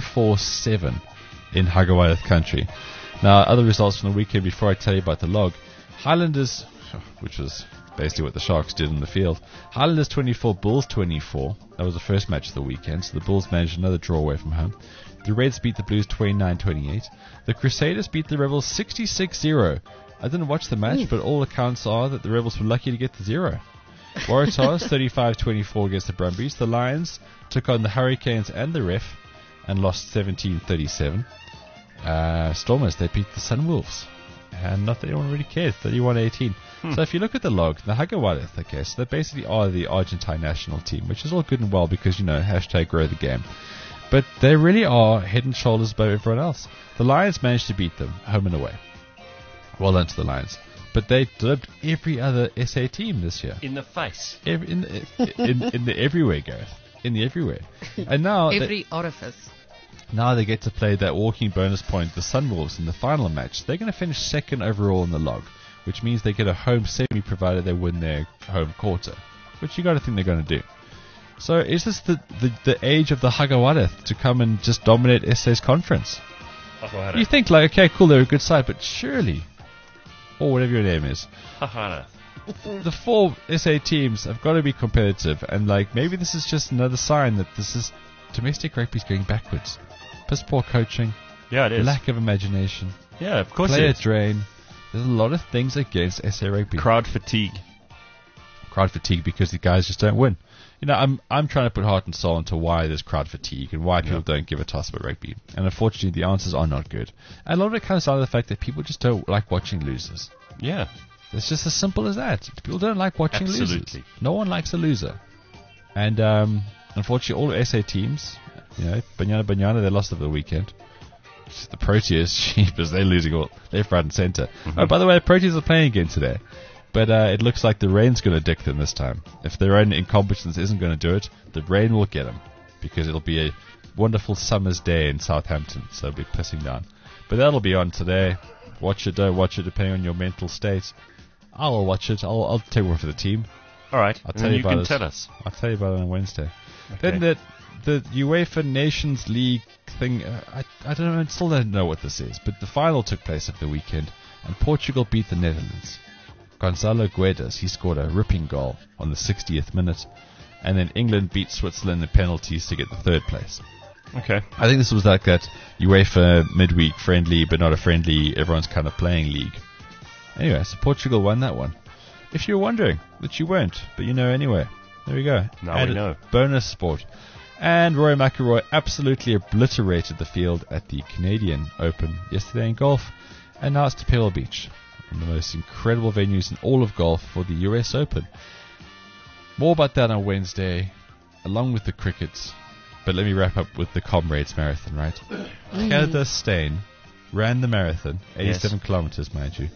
34-7 in Hagawareth country. Now, other results from the weekend before I tell you about the log. Highlanders, which was basically what the Sharks did in the field. Highlanders 24, Bulls 24. That was the first match of the weekend, so the Bulls managed another draw away from home. The Reds beat the Blues 29-28. The Crusaders beat the Rebels 66-0. I didn't watch the match, but all accounts are that the Rebels were lucky to get the 0. Waratahs 35-24 against the Brumbies. The Lions took on the Hurricanes and the Ref and lost 17-37. Stormers, they beat the Sunwolves. And not that anyone really cares, 31-18. So if you look at the log, the Hagawareth, I guess, they basically are the Argentine national team, which is all good and well because, hashtag grow the game. But they really are head and shoulders above everyone else. The Lions managed to beat them, home and away. Well done to the Lions. But they delivered every other SA team this year. In the face. In the everywhere, Gareth. In the everywhere. And now every orifice. Now they get to play that walking bonus point, the Sunwolves, in the final match. They're going to finish 2nd overall in the log, which means they get a home semi provided they win their home quarter, which you got to think they're going to do. So is this the age of the Hagawareth to come and just dominate SA's conference? You think okay, cool, they're a good side, but surely, or whatever your name is, the 4 SA teams have got to be competitive, and like maybe this is just another sign that this is domestic rugby's going backwards. Piss poor coaching. Yeah, it is. Lack of imagination. Yeah, of course. Player drain. There's a lot of things against SA rugby. Crowd fatigue. Crowd fatigue because the guys just don't win. You know, I'm trying to put heart and soul into why there's crowd fatigue and why people don't give a toss about rugby. And unfortunately, the answers are not good. And a lot of it comes down to the fact that people just don't like watching losers. Yeah. It's just as simple as that. People don't like watching losers. No one likes a loser. And unfortunately, all the SA teams, you know, Banyana, they lost over the weekend. The Proteas, sheepers, they're losing all left, right, and centre. Oh, by the way, the Proteas are playing again today. But it looks like the rain's going to dick them this time. If their own incompetence isn't going to do it, the rain will get them. Because it'll be a wonderful summer's day in Southampton, so it'll be pissing down. But that'll be on today. Watch it, don't watch it, depending on your mental state. I'll watch it. I'll take one for the team. All right. I'll tell you about it. Tell us. I'll tell you about it on Wednesday. Okay. Then the UEFA Nations League thing, I don't know, I still don't know what this is, but the final took place over the weekend, and Portugal beat the Netherlands. Gonzalo Guedes, he scored a ripping goal on the 60th minute, and then England beat Switzerland in penalties to get the 3rd place. Okay. I think this was like that UEFA midweek friendly, but not a friendly, everyone's kind of playing league. Anyway, so Portugal won that one. If you're wondering, which you weren't, but you know anyway. There we go. Now we know. Bonus sport. And Rory McIlroy absolutely obliterated the field at the Canadian Open yesterday in golf, and now it's to Pebble Beach, one of the most incredible venues in all of golf for the US Open. More about that on Wednesday, along with the crickets. But let me wrap up with the Comrades Marathon, right? Heather Stein ran the marathon, 87 kilometers, mind you.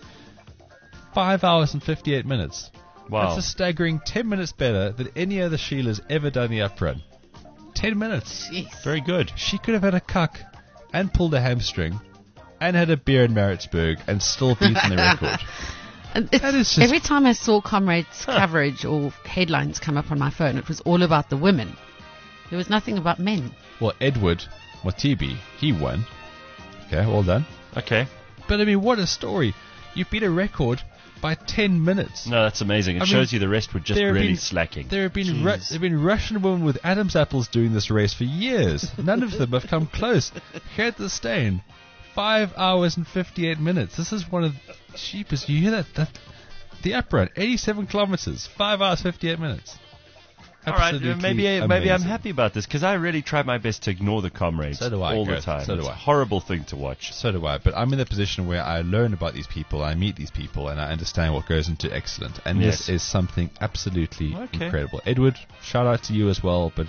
5 hours and 58 minutes. Wow. That's a staggering 10 minutes better than any other Sheila's ever done the uprun. 10 minutes. Jeez. Very good. She could have had a cuck and pulled a hamstring and had a beer in Maritzburg and still beaten the record. That is just every time I saw Comrades coverage or headlines come up on my phone, it was all about the women. There was nothing about men. Well, Edward Motibi, he won. Okay, well done. Okay. But I mean, what a story. You beat a record by 10 minutes. No, that's amazing. It shows you the rest were just really slacking. There have been Russian women with Adam's apples doing this race for years. None of them have come close. Heather Stein, 5 hours and 58 minutes. This is one of the cheapest. You hear that? The uprun, 87 kilometers, 5 hours 58 minutes. All right, maybe I'm happy about this because I really try my best to ignore the Comrades all the time. So do it's I. a horrible thing to watch. So do I. But I'm in a position where I learn about these people, I meet these people, and I understand what goes into excellent. And this is something absolutely incredible. Edward, shout out to you as well. But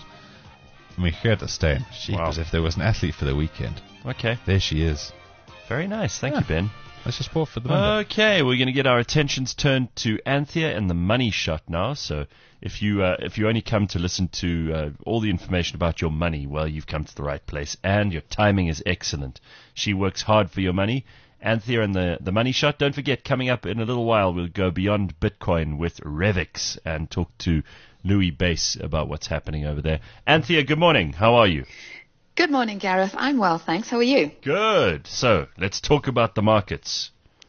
I mean, Hertha Stein, as if there was an athlete for the weekend. Okay, there she is. Very nice. Thank you, Ben. Let's just sport for the Monday. Okay, we're going to get our attentions turned to Anthea and the money shot now. So if you only come to listen to all the information about your money, well, you've come to the right place, and your timing is excellent. She works hard for your money. Anthea and the money shot. Don't forget, coming up in a little while, we'll go beyond Bitcoin with Revix and talk to Louis Bass about what's happening over there. Anthea, good morning. How are you? Good morning, Gareth. I'm well, thanks. How are you? Good. So let's talk about the markets.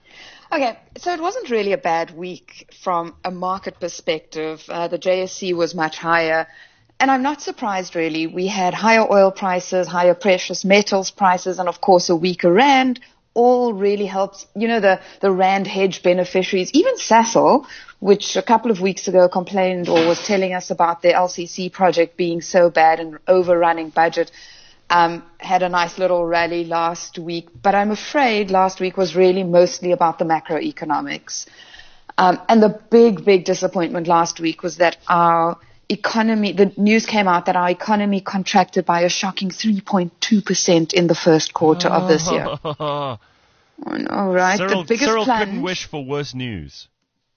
Okay, so it wasn't really a bad week from a market perspective. The JSE was much higher, and I'm not surprised, really. We had higher oil prices, higher precious metals prices, and, of course, a weaker rand. All really helps, the rand hedge beneficiaries. Even Sasol, which a couple of weeks ago complained or was telling us about their LCC project being so bad and overrunning budget, had a nice little rally last week, but I'm afraid last week was really mostly about the macroeconomics. And the big disappointment last week was that our economy, the news came out that our economy contracted by a shocking 3.2% in the first quarter of this year. I know, right? Cyril couldn't wish for worse news.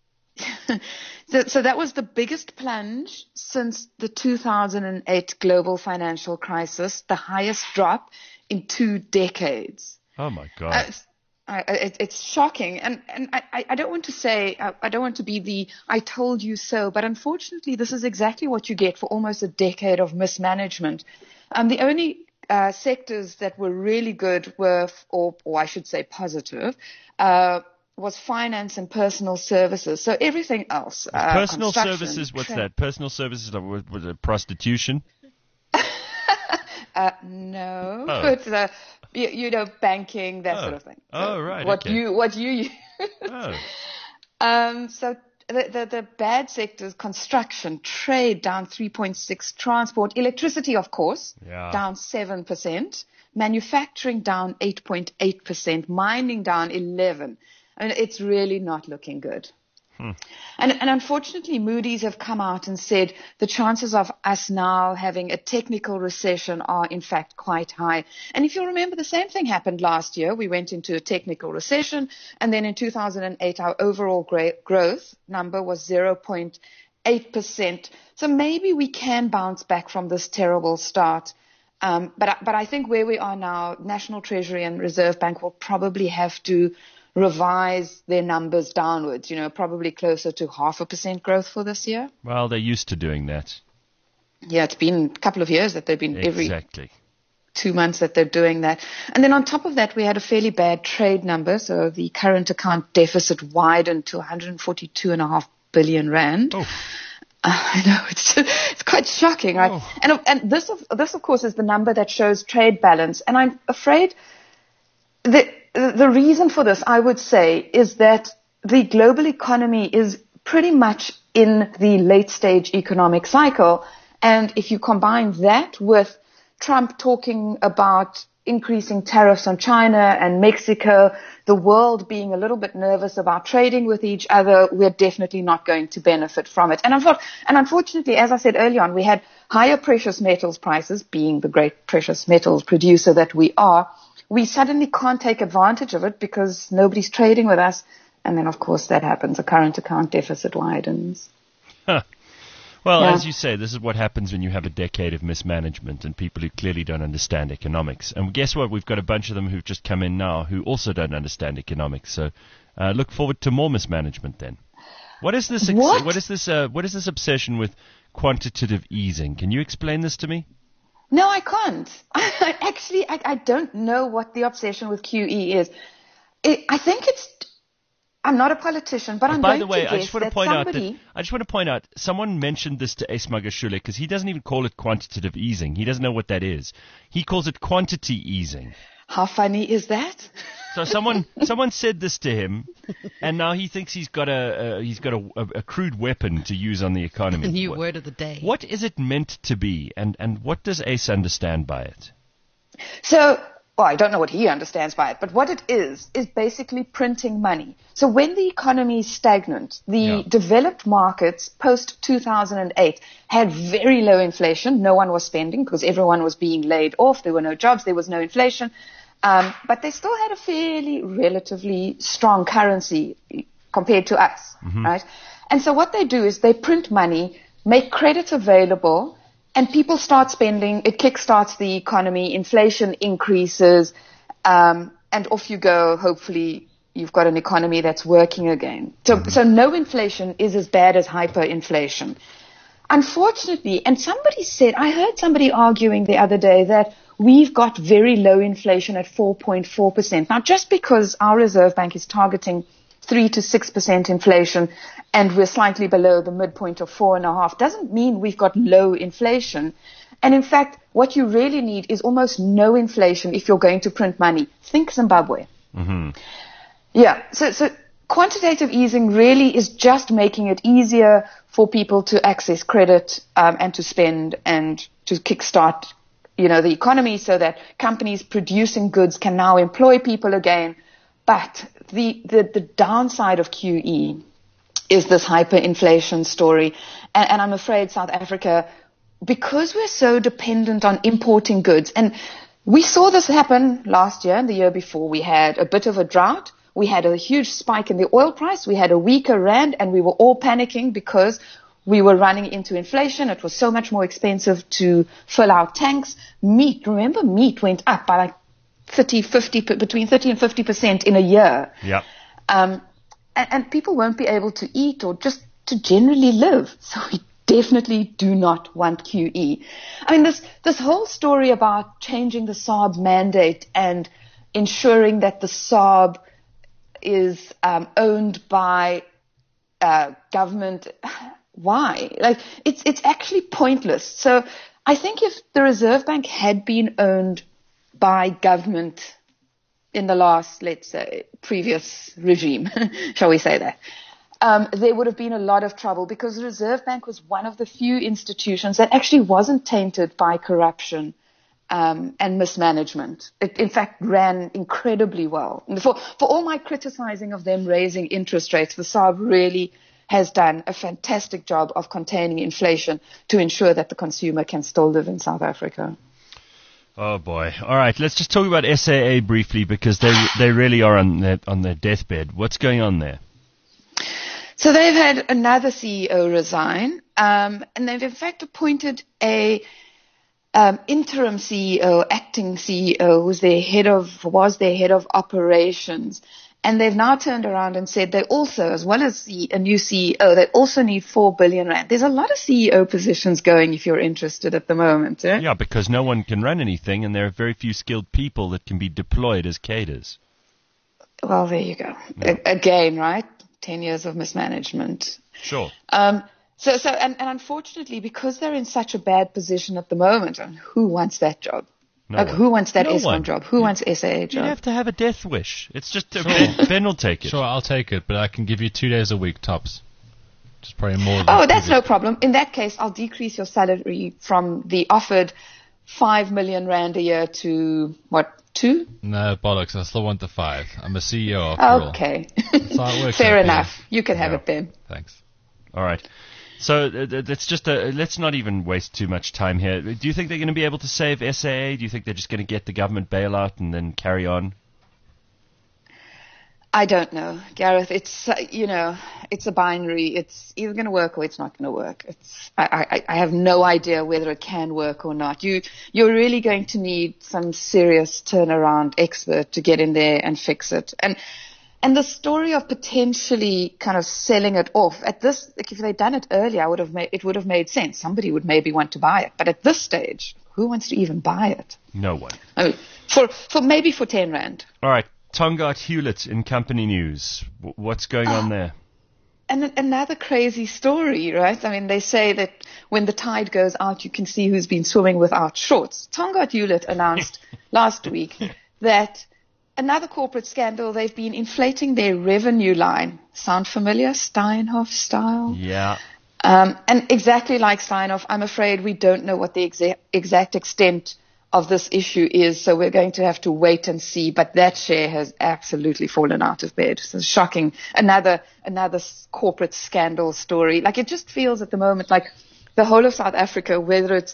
So that was the biggest plunge since the 2008 global financial crisis, the highest drop in 2 decades. Oh, my God. It's shocking. And I don't want to say, I don't want to be the I told you so, but unfortunately this is exactly what you get for almost a decade of mismanagement. The only sectors that were really good were, or I should say positive, was finance and personal services. So everything else. Personal services, what's that? Personal services, was it prostitution? No, but banking, that sort of thing. So right. What you use. So the bad sectors: construction, trade down 3.6%, transport, electricity, of course, down 7%, manufacturing down 8.8%, mining down 11%. I mean, it's really not looking good. And unfortunately, Moody's have come out and said the chances of us now having a technical recession are in fact quite high. And if you remember, the same thing happened last year. We went into a technical recession, and then in 2008, our overall growth number was 0.8%. So maybe we can bounce back from this terrible start. But I think where we are now, National Treasury and Reserve Bank will probably have to revise their numbers downwards, probably closer to 0.5% growth for this year. Well, they're used to doing that. Yeah, it's been a couple of years that they've been every 2 months that they're doing that. And then on top of that, we had a fairly bad trade number. So the current account deficit widened to 142.5 billion rand. Oh. I know, it's quite shocking, right? Oh. And this of course is the number that shows trade balance. And I'm afraid that the reason for this, I would say, is that the global economy is pretty much in the late stage economic cycle. And if you combine that with Trump talking about increasing tariffs on China and Mexico, the world being a little bit nervous about trading with each other, we're definitely not going to benefit from it. And unfortunately, as I said earlier on, we had higher precious metals prices, being the great precious metals producer that we are. We suddenly can't take advantage of it because nobody's trading with us. And then, of course, that happens. The current account deficit widens. Huh. Well, as you say, this is what happens when you have a decade of mismanagement and people who clearly don't understand economics. And guess what? We've got a bunch of them who've just come in now who also don't understand economics. So look forward to more mismanagement then. What is this obsession with quantitative easing? Can you explain this to me? No, I can't. I don't know what the obsession with QE is. I think I'm not a politician, but I'm going to guess I just want to point out, someone mentioned this to Ace Magashule because he doesn't even call it quantitative easing. He doesn't know what that is. He calls it quantity easing. How funny is that? So someone said this to him, and now he thinks he's got a crude weapon to use on the economy. The new word of the day. What is it meant to be, and what does Ace understand by it? So, I don't know what he understands by it, but what it is basically printing money. So when the economy is stagnant, the developed markets post-2008 had very low inflation. No one was spending because everyone was being laid off. There were no jobs. There was no inflation. But they still had a fairly relatively strong currency compared to us, right? And so what they do is they print money, make credit available, and people start spending. It kickstarts the economy. Inflation increases, and off you go. Hopefully, you've got an economy that's working again. So no inflation is as bad as hyperinflation. Unfortunately, and I heard somebody arguing the other day that we've got very low inflation at 4.4%. Now, just because our Reserve Bank is targeting 3 to 6% inflation and we're slightly below the midpoint of 4.5% doesn't mean we've got low inflation. And in fact, what you really need is almost no inflation if you're going to print money. Think Zimbabwe. Yeah. So quantitative easing really is just making it easier for people to access credit and to spend and to kickstart the economy so that companies producing goods can now employ people again. But the downside of QE is this hyperinflation story. And I'm afraid South Africa, because we're so dependent on importing goods, and we saw this happen last year and the year before. We had a bit of a drought. We had a huge spike in the oil price. We had a weaker rand, and we were all panicking because we were running into inflation. It was so much more expensive to fill our tanks. Meat went up by like between 30 and 50% in a year. Yeah. And people won't be able to eat or just to generally live. So we definitely do not want QE. I mean, this whole story about changing the SARB mandate and ensuring that the SARB is owned by government. Why? Like, it's actually pointless. So I think if the Reserve Bank had been owned by government in the last, let's say, previous regime, shall we say that, there would have been a lot of trouble, because the Reserve Bank was one of the few institutions that actually wasn't tainted by corruption and mismanagement. It, in fact, ran incredibly well. And for all my criticizing of them raising interest rates, the SARB really has done a fantastic job of containing inflation to ensure that the consumer can still live in South Africa. Oh boy! All right, let's just talk about SAA briefly, because they really are on their deathbed. What's going on there? So they've had another CEO resign, and they've in fact appointed a interim CEO, acting CEO, was their head of operations. And they've now turned around and said they also, as well as a new CEO, they also need 4 billion rand. There's a lot of CEO positions going if you're interested at the moment. Eh? Yeah, because no one can run anything, and there are very few skilled people that can be deployed as cadres. Well, there you go. Yeah. Again, right? 10 years of mismanagement. Sure. So, unfortunately, because they're in such a bad position at the moment, and who wants that job? Who wants that Eskom job? Who wants SAA job? You have to have a death wish. It's just Ben will take it. Sure, I'll take it, but I can give you 2 days a week tops. Just probably more. Oh, that's no problem. In that case, I'll decrease your salary from the offered 5 million rand a year to what? 2? No, bollocks. I still want the 5. I'm a CEO after all. Okay. So fair enough. You can have it then. Thanks. All right. So that's just let's not even waste too much time here. Do you think they're going to be able to save SAA? Do you think they're just going to get the government bailout and then carry on? I don't know, Gareth. It's it's a binary. It's either going to work or it's not going to work. I have no idea whether it can work or not. You're really going to need some serious turnaround expert to get in there and fix it. And the story of potentially kind of selling it off at this, like if they'd done it earlier, it would have made sense. Somebody would maybe want to buy it. But at this stage, who wants to even buy it? No one. I mean, for 10 rand. All right. Tongaat Hewlett in company news. What's going on there? And another crazy story, right? I mean, they say that when the tide goes out, you can see who's been swimming without shorts. Tongaat Hewlett announced last week that another corporate scandal, they've been inflating their revenue line. Sound familiar? Steinhoff style? Yeah. And exactly like Steinhoff, I'm afraid we don't know what the exact extent of this issue is, so we're going to have to wait and see. But that share has absolutely fallen out of bed. So shocking. Another corporate scandal story. Like, it just feels at the moment like the whole of South Africa, whether it's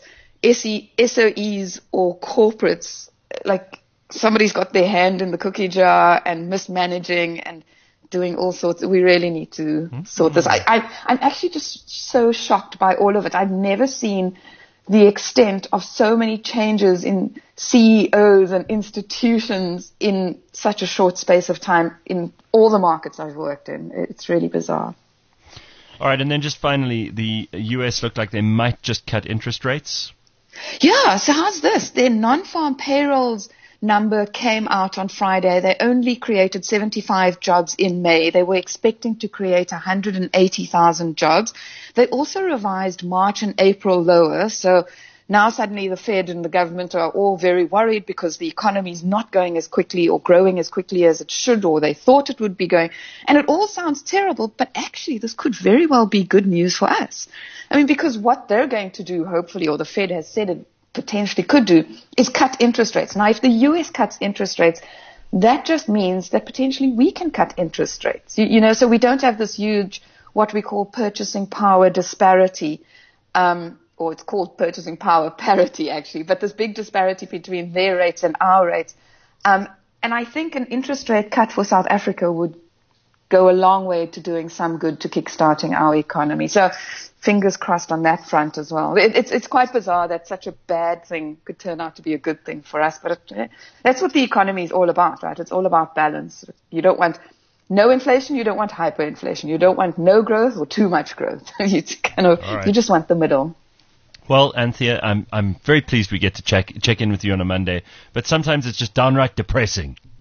SOEs or corporates, like somebody's got their hand in the cookie jar and mismanaging and doing all sorts. We really need to sort this. I'm actually just so shocked by all of it. I've never seen the extent of so many changes in CEOs and institutions in such a short space of time in all the markets I've worked in. It's really bizarre. All right, and then just finally, the US looked like they might just cut interest rates. Yeah, so how's this? Their non-farm payrolls number came out on Friday. They only created 75 jobs in May. They were expecting to create 180,000 jobs. They also revised March and April lower. So now suddenly the Fed and the government are all very worried because the economy is not going as quickly or growing as quickly as it should, or they thought it would be going. And it all sounds terrible, but actually this could very well be good news for us. I mean, because what they're going to do, hopefully, or the Fed has said it potentially could do, is cut interest rates. Now, if the US cuts interest rates, that just means that potentially we can cut interest rates. So we don't have this huge, what we call purchasing power disparity, or it's called purchasing power parity, actually, but this big disparity between their rates and our rates. And I think an interest rate cut for South Africa would go a long way to doing some good to kickstarting our economy. So fingers crossed on that front as well. It's quite bizarre that such a bad thing could turn out to be a good thing for us, but that's what the economy is all about, right? It's all about balance. You don't want no inflation, you don't want hyperinflation, you don't want no growth or too much growth. You just want the middle. Well, Anthea, I'm very pleased we get to check in with you on a Monday, but sometimes it's just downright depressing.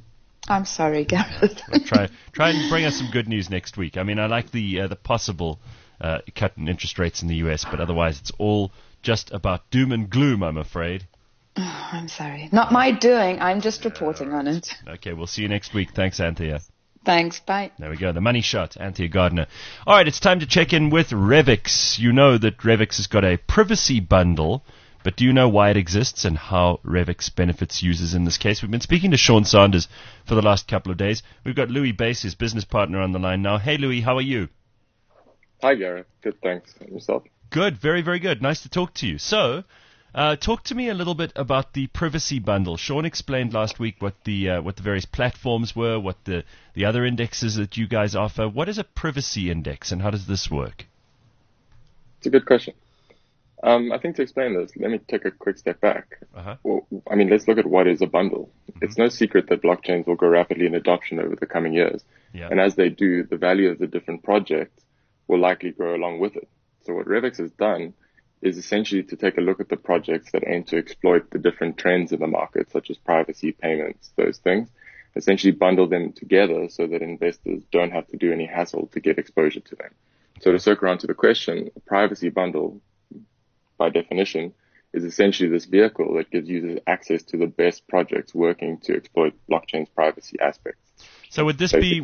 I'm sorry, Gareth. We'll try and bring us some good news next week. I mean, I like the possible cut in interest rates in the US, but otherwise it's all just about doom and gloom, I'm afraid. Oh, I'm sorry. Not my doing. I'm just reporting on it. Okay, we'll see you next week. Thanks, Anthea. Thanks. Bye. There we go. The money shot, Anthea Gardner. All right, it's time to check in with Revix. You know that Revix has got a privacy bundle, but do you know why it exists and how Revix benefits users in this case? We've been speaking to Sean Sanders for the last couple of days. We've got Louis Bass, his business partner, on the line now. Hey, Louis, how are you? Hi, Gareth. Good, thanks. And yourself? Good, very, very good. Nice to talk to you. So, talk to me a little bit about the privacy bundle. Sean explained last week what the various platforms were, what the other indexes that you guys offer. What is a privacy index, and how does this work? It's a good question. I think to explain this, let me take a quick step back. Well, I mean, let's look at what is a bundle. Mm-hmm. It's no secret that blockchains will grow rapidly in adoption over the coming years. Yeah. And as they do, the value of the different projects will likely grow along with it. So what Revix has done is essentially to take a look at the projects that aim to exploit the different trends in the market, such as privacy, payments, those things, essentially bundle them together so that investors don't have to do any hassle to get exposure to them. So to circle around to the question, a privacy bundle, by definition, is essentially this vehicle that gives users access to the best projects working to exploit blockchain's privacy aspects. So would this be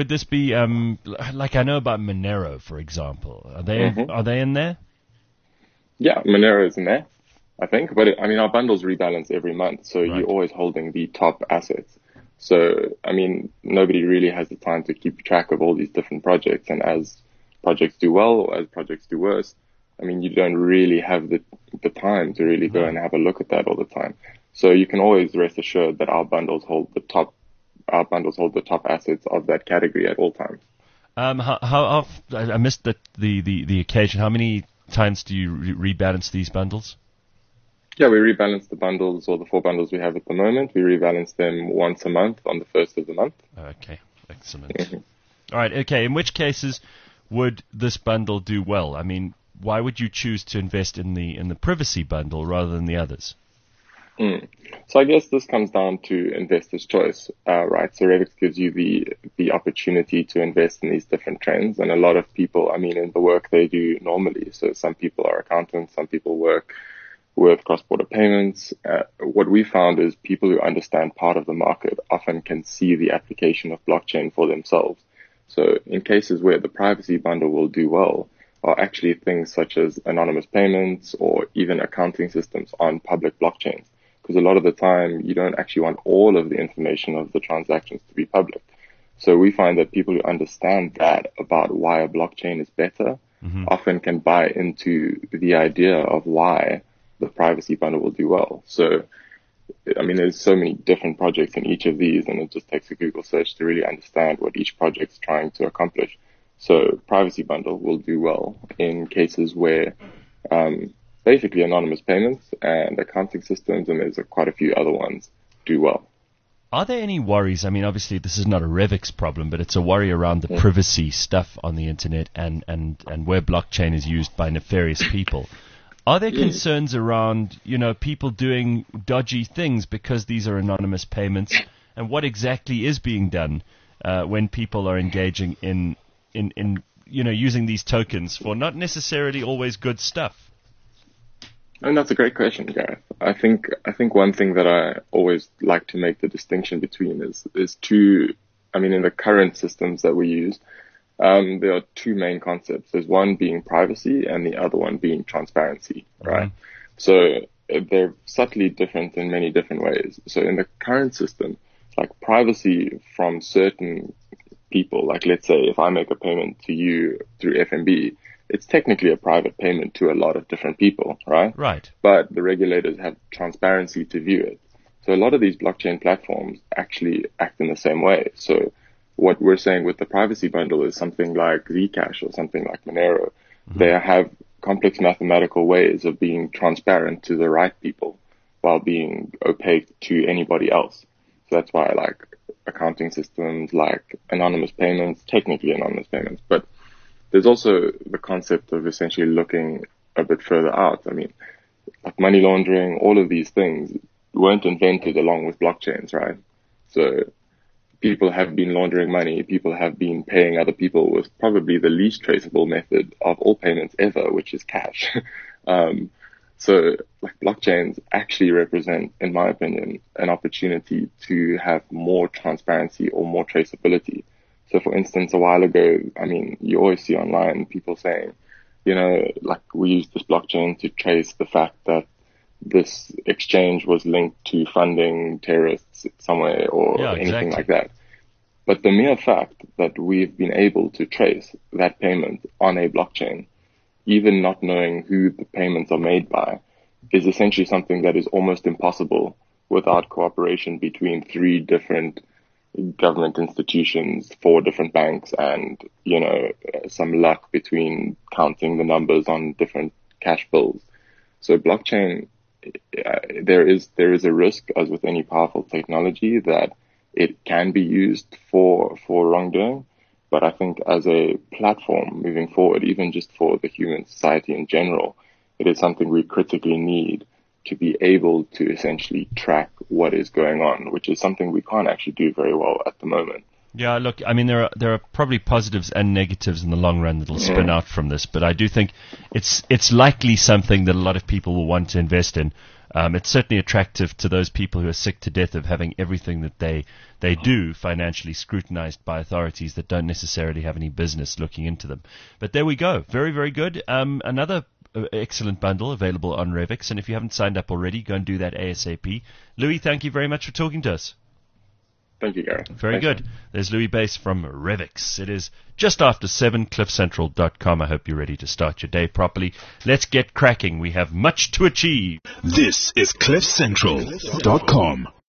like I know about Monero, for example? Are they in there? Yeah, Monero is in there, I think. But our bundles rebalance every month, so you're always holding the top assets. So, nobody really has the time to keep track of all these different projects. And as projects do well or as projects do worse, you don't really have the time to really go and have a look at that all the time. So you can always rest assured that our bundles hold the top assets of that category at all times. How I missed the occasion. How many times do you rebalance these bundles? Yeah, we rebalance the bundles, or the 4 bundles we have at the moment. We rebalance them once a month on the 1st of the month. Okay, excellent. Mm-hmm. All right, okay. In which cases would this bundle do well? Why would you choose to invest in the privacy bundle rather than the others? So I guess this comes down to investor's choice, right? So Revix gives you the opportunity to invest in these different trends, and a lot of people, in the work they do normally. So some people are accountants, some people work with cross-border payments. What we found is people who understand part of the market often can see the application of blockchain for themselves. So in cases where the privacy bundle will do well are actually things such as anonymous payments or even accounting systems on public blockchains. Because a lot of the time, you don't actually want all of the information of the transactions to be public. So we find that people who understand that about why a blockchain is better often can buy into the idea of why the privacy bundle will do well. So, there's so many different projects in each of these, and it just takes a Google search to really understand what each project's trying to accomplish. So privacy bundle will do well in cases where basically anonymous payments and accounting systems, and there's quite a few other ones, do well. Are there any worries? Obviously this is not a Revix problem, but it's a worry around the privacy stuff on the internet and where blockchain is used by nefarious people. Are there concerns around, people doing dodgy things because these are anonymous payments, and what exactly is being done when people are engaging in using these tokens for not necessarily always good stuff? And that's a great question, Gareth. I think one thing that I always like to make the distinction between is two. In the current systems that we use, there are 2 main concepts. There's one being privacy and the other one being transparency, right? So they're subtly different in many different ways. So in the current system, like privacy from certain people, like let's say if I make a payment to you through FNB, it's technically a private payment to a lot of different people, right? Right. But the regulators have transparency to view it. So a lot of these blockchain platforms actually act in the same way. So what we're saying with the privacy bundle is something like Zcash or something like Monero. They have complex mathematical ways of being transparent to the right people while being opaque to anybody else. So that's why I like accounting systems, like anonymous payments, technically anonymous payments, but there's also the concept of essentially looking a bit further out. Like money laundering, all of these things weren't invented along with blockchains, right? So people have been laundering money. People have been paying other people with probably the least traceable method of all payments ever, which is cash. So like blockchains actually represent, in my opinion, an opportunity to have more transparency or more traceability. So for instance, a while ago, I mean, you always see online people saying, you know, like we use this blockchain to trace the fact that this exchange was linked to funding terrorists somewhere or anything like that. But the mere fact that we've been able to trace that payment on a blockchain, even not knowing who the payments are made by, is essentially something that is almost impossible without cooperation between 3 different government institutions, 4 different banks, and, you know, some luck between counting the numbers on different cash bills. So blockchain, there is a risk, as with any powerful technology, that it can be used for wrongdoing. But I think as a platform moving forward, even just for the human society in general, it is something we critically need to be able to essentially track what is going on, which is something we can't actually do very well at the moment. Yeah, look, I mean, there are probably positives and negatives in the long run that'll spin out from this, but I do think it's likely something that a lot of people will want to invest in. It's certainly attractive to those people who are sick to death of having everything that they do financially scrutinized by authorities that don't necessarily have any business looking into them. But there we go. Very, very good. Another excellent bundle available on Revix, and if you haven't signed up already, go and do that ASAP. Louis, thank you very much for talking to us. Thank you, Gary. Very good. There's Louis Bass from Revix. It is just after 7, cliffcentral.com. I hope you're ready to start your day properly. Let's get cracking. We have much to achieve. This is cliffcentral.com.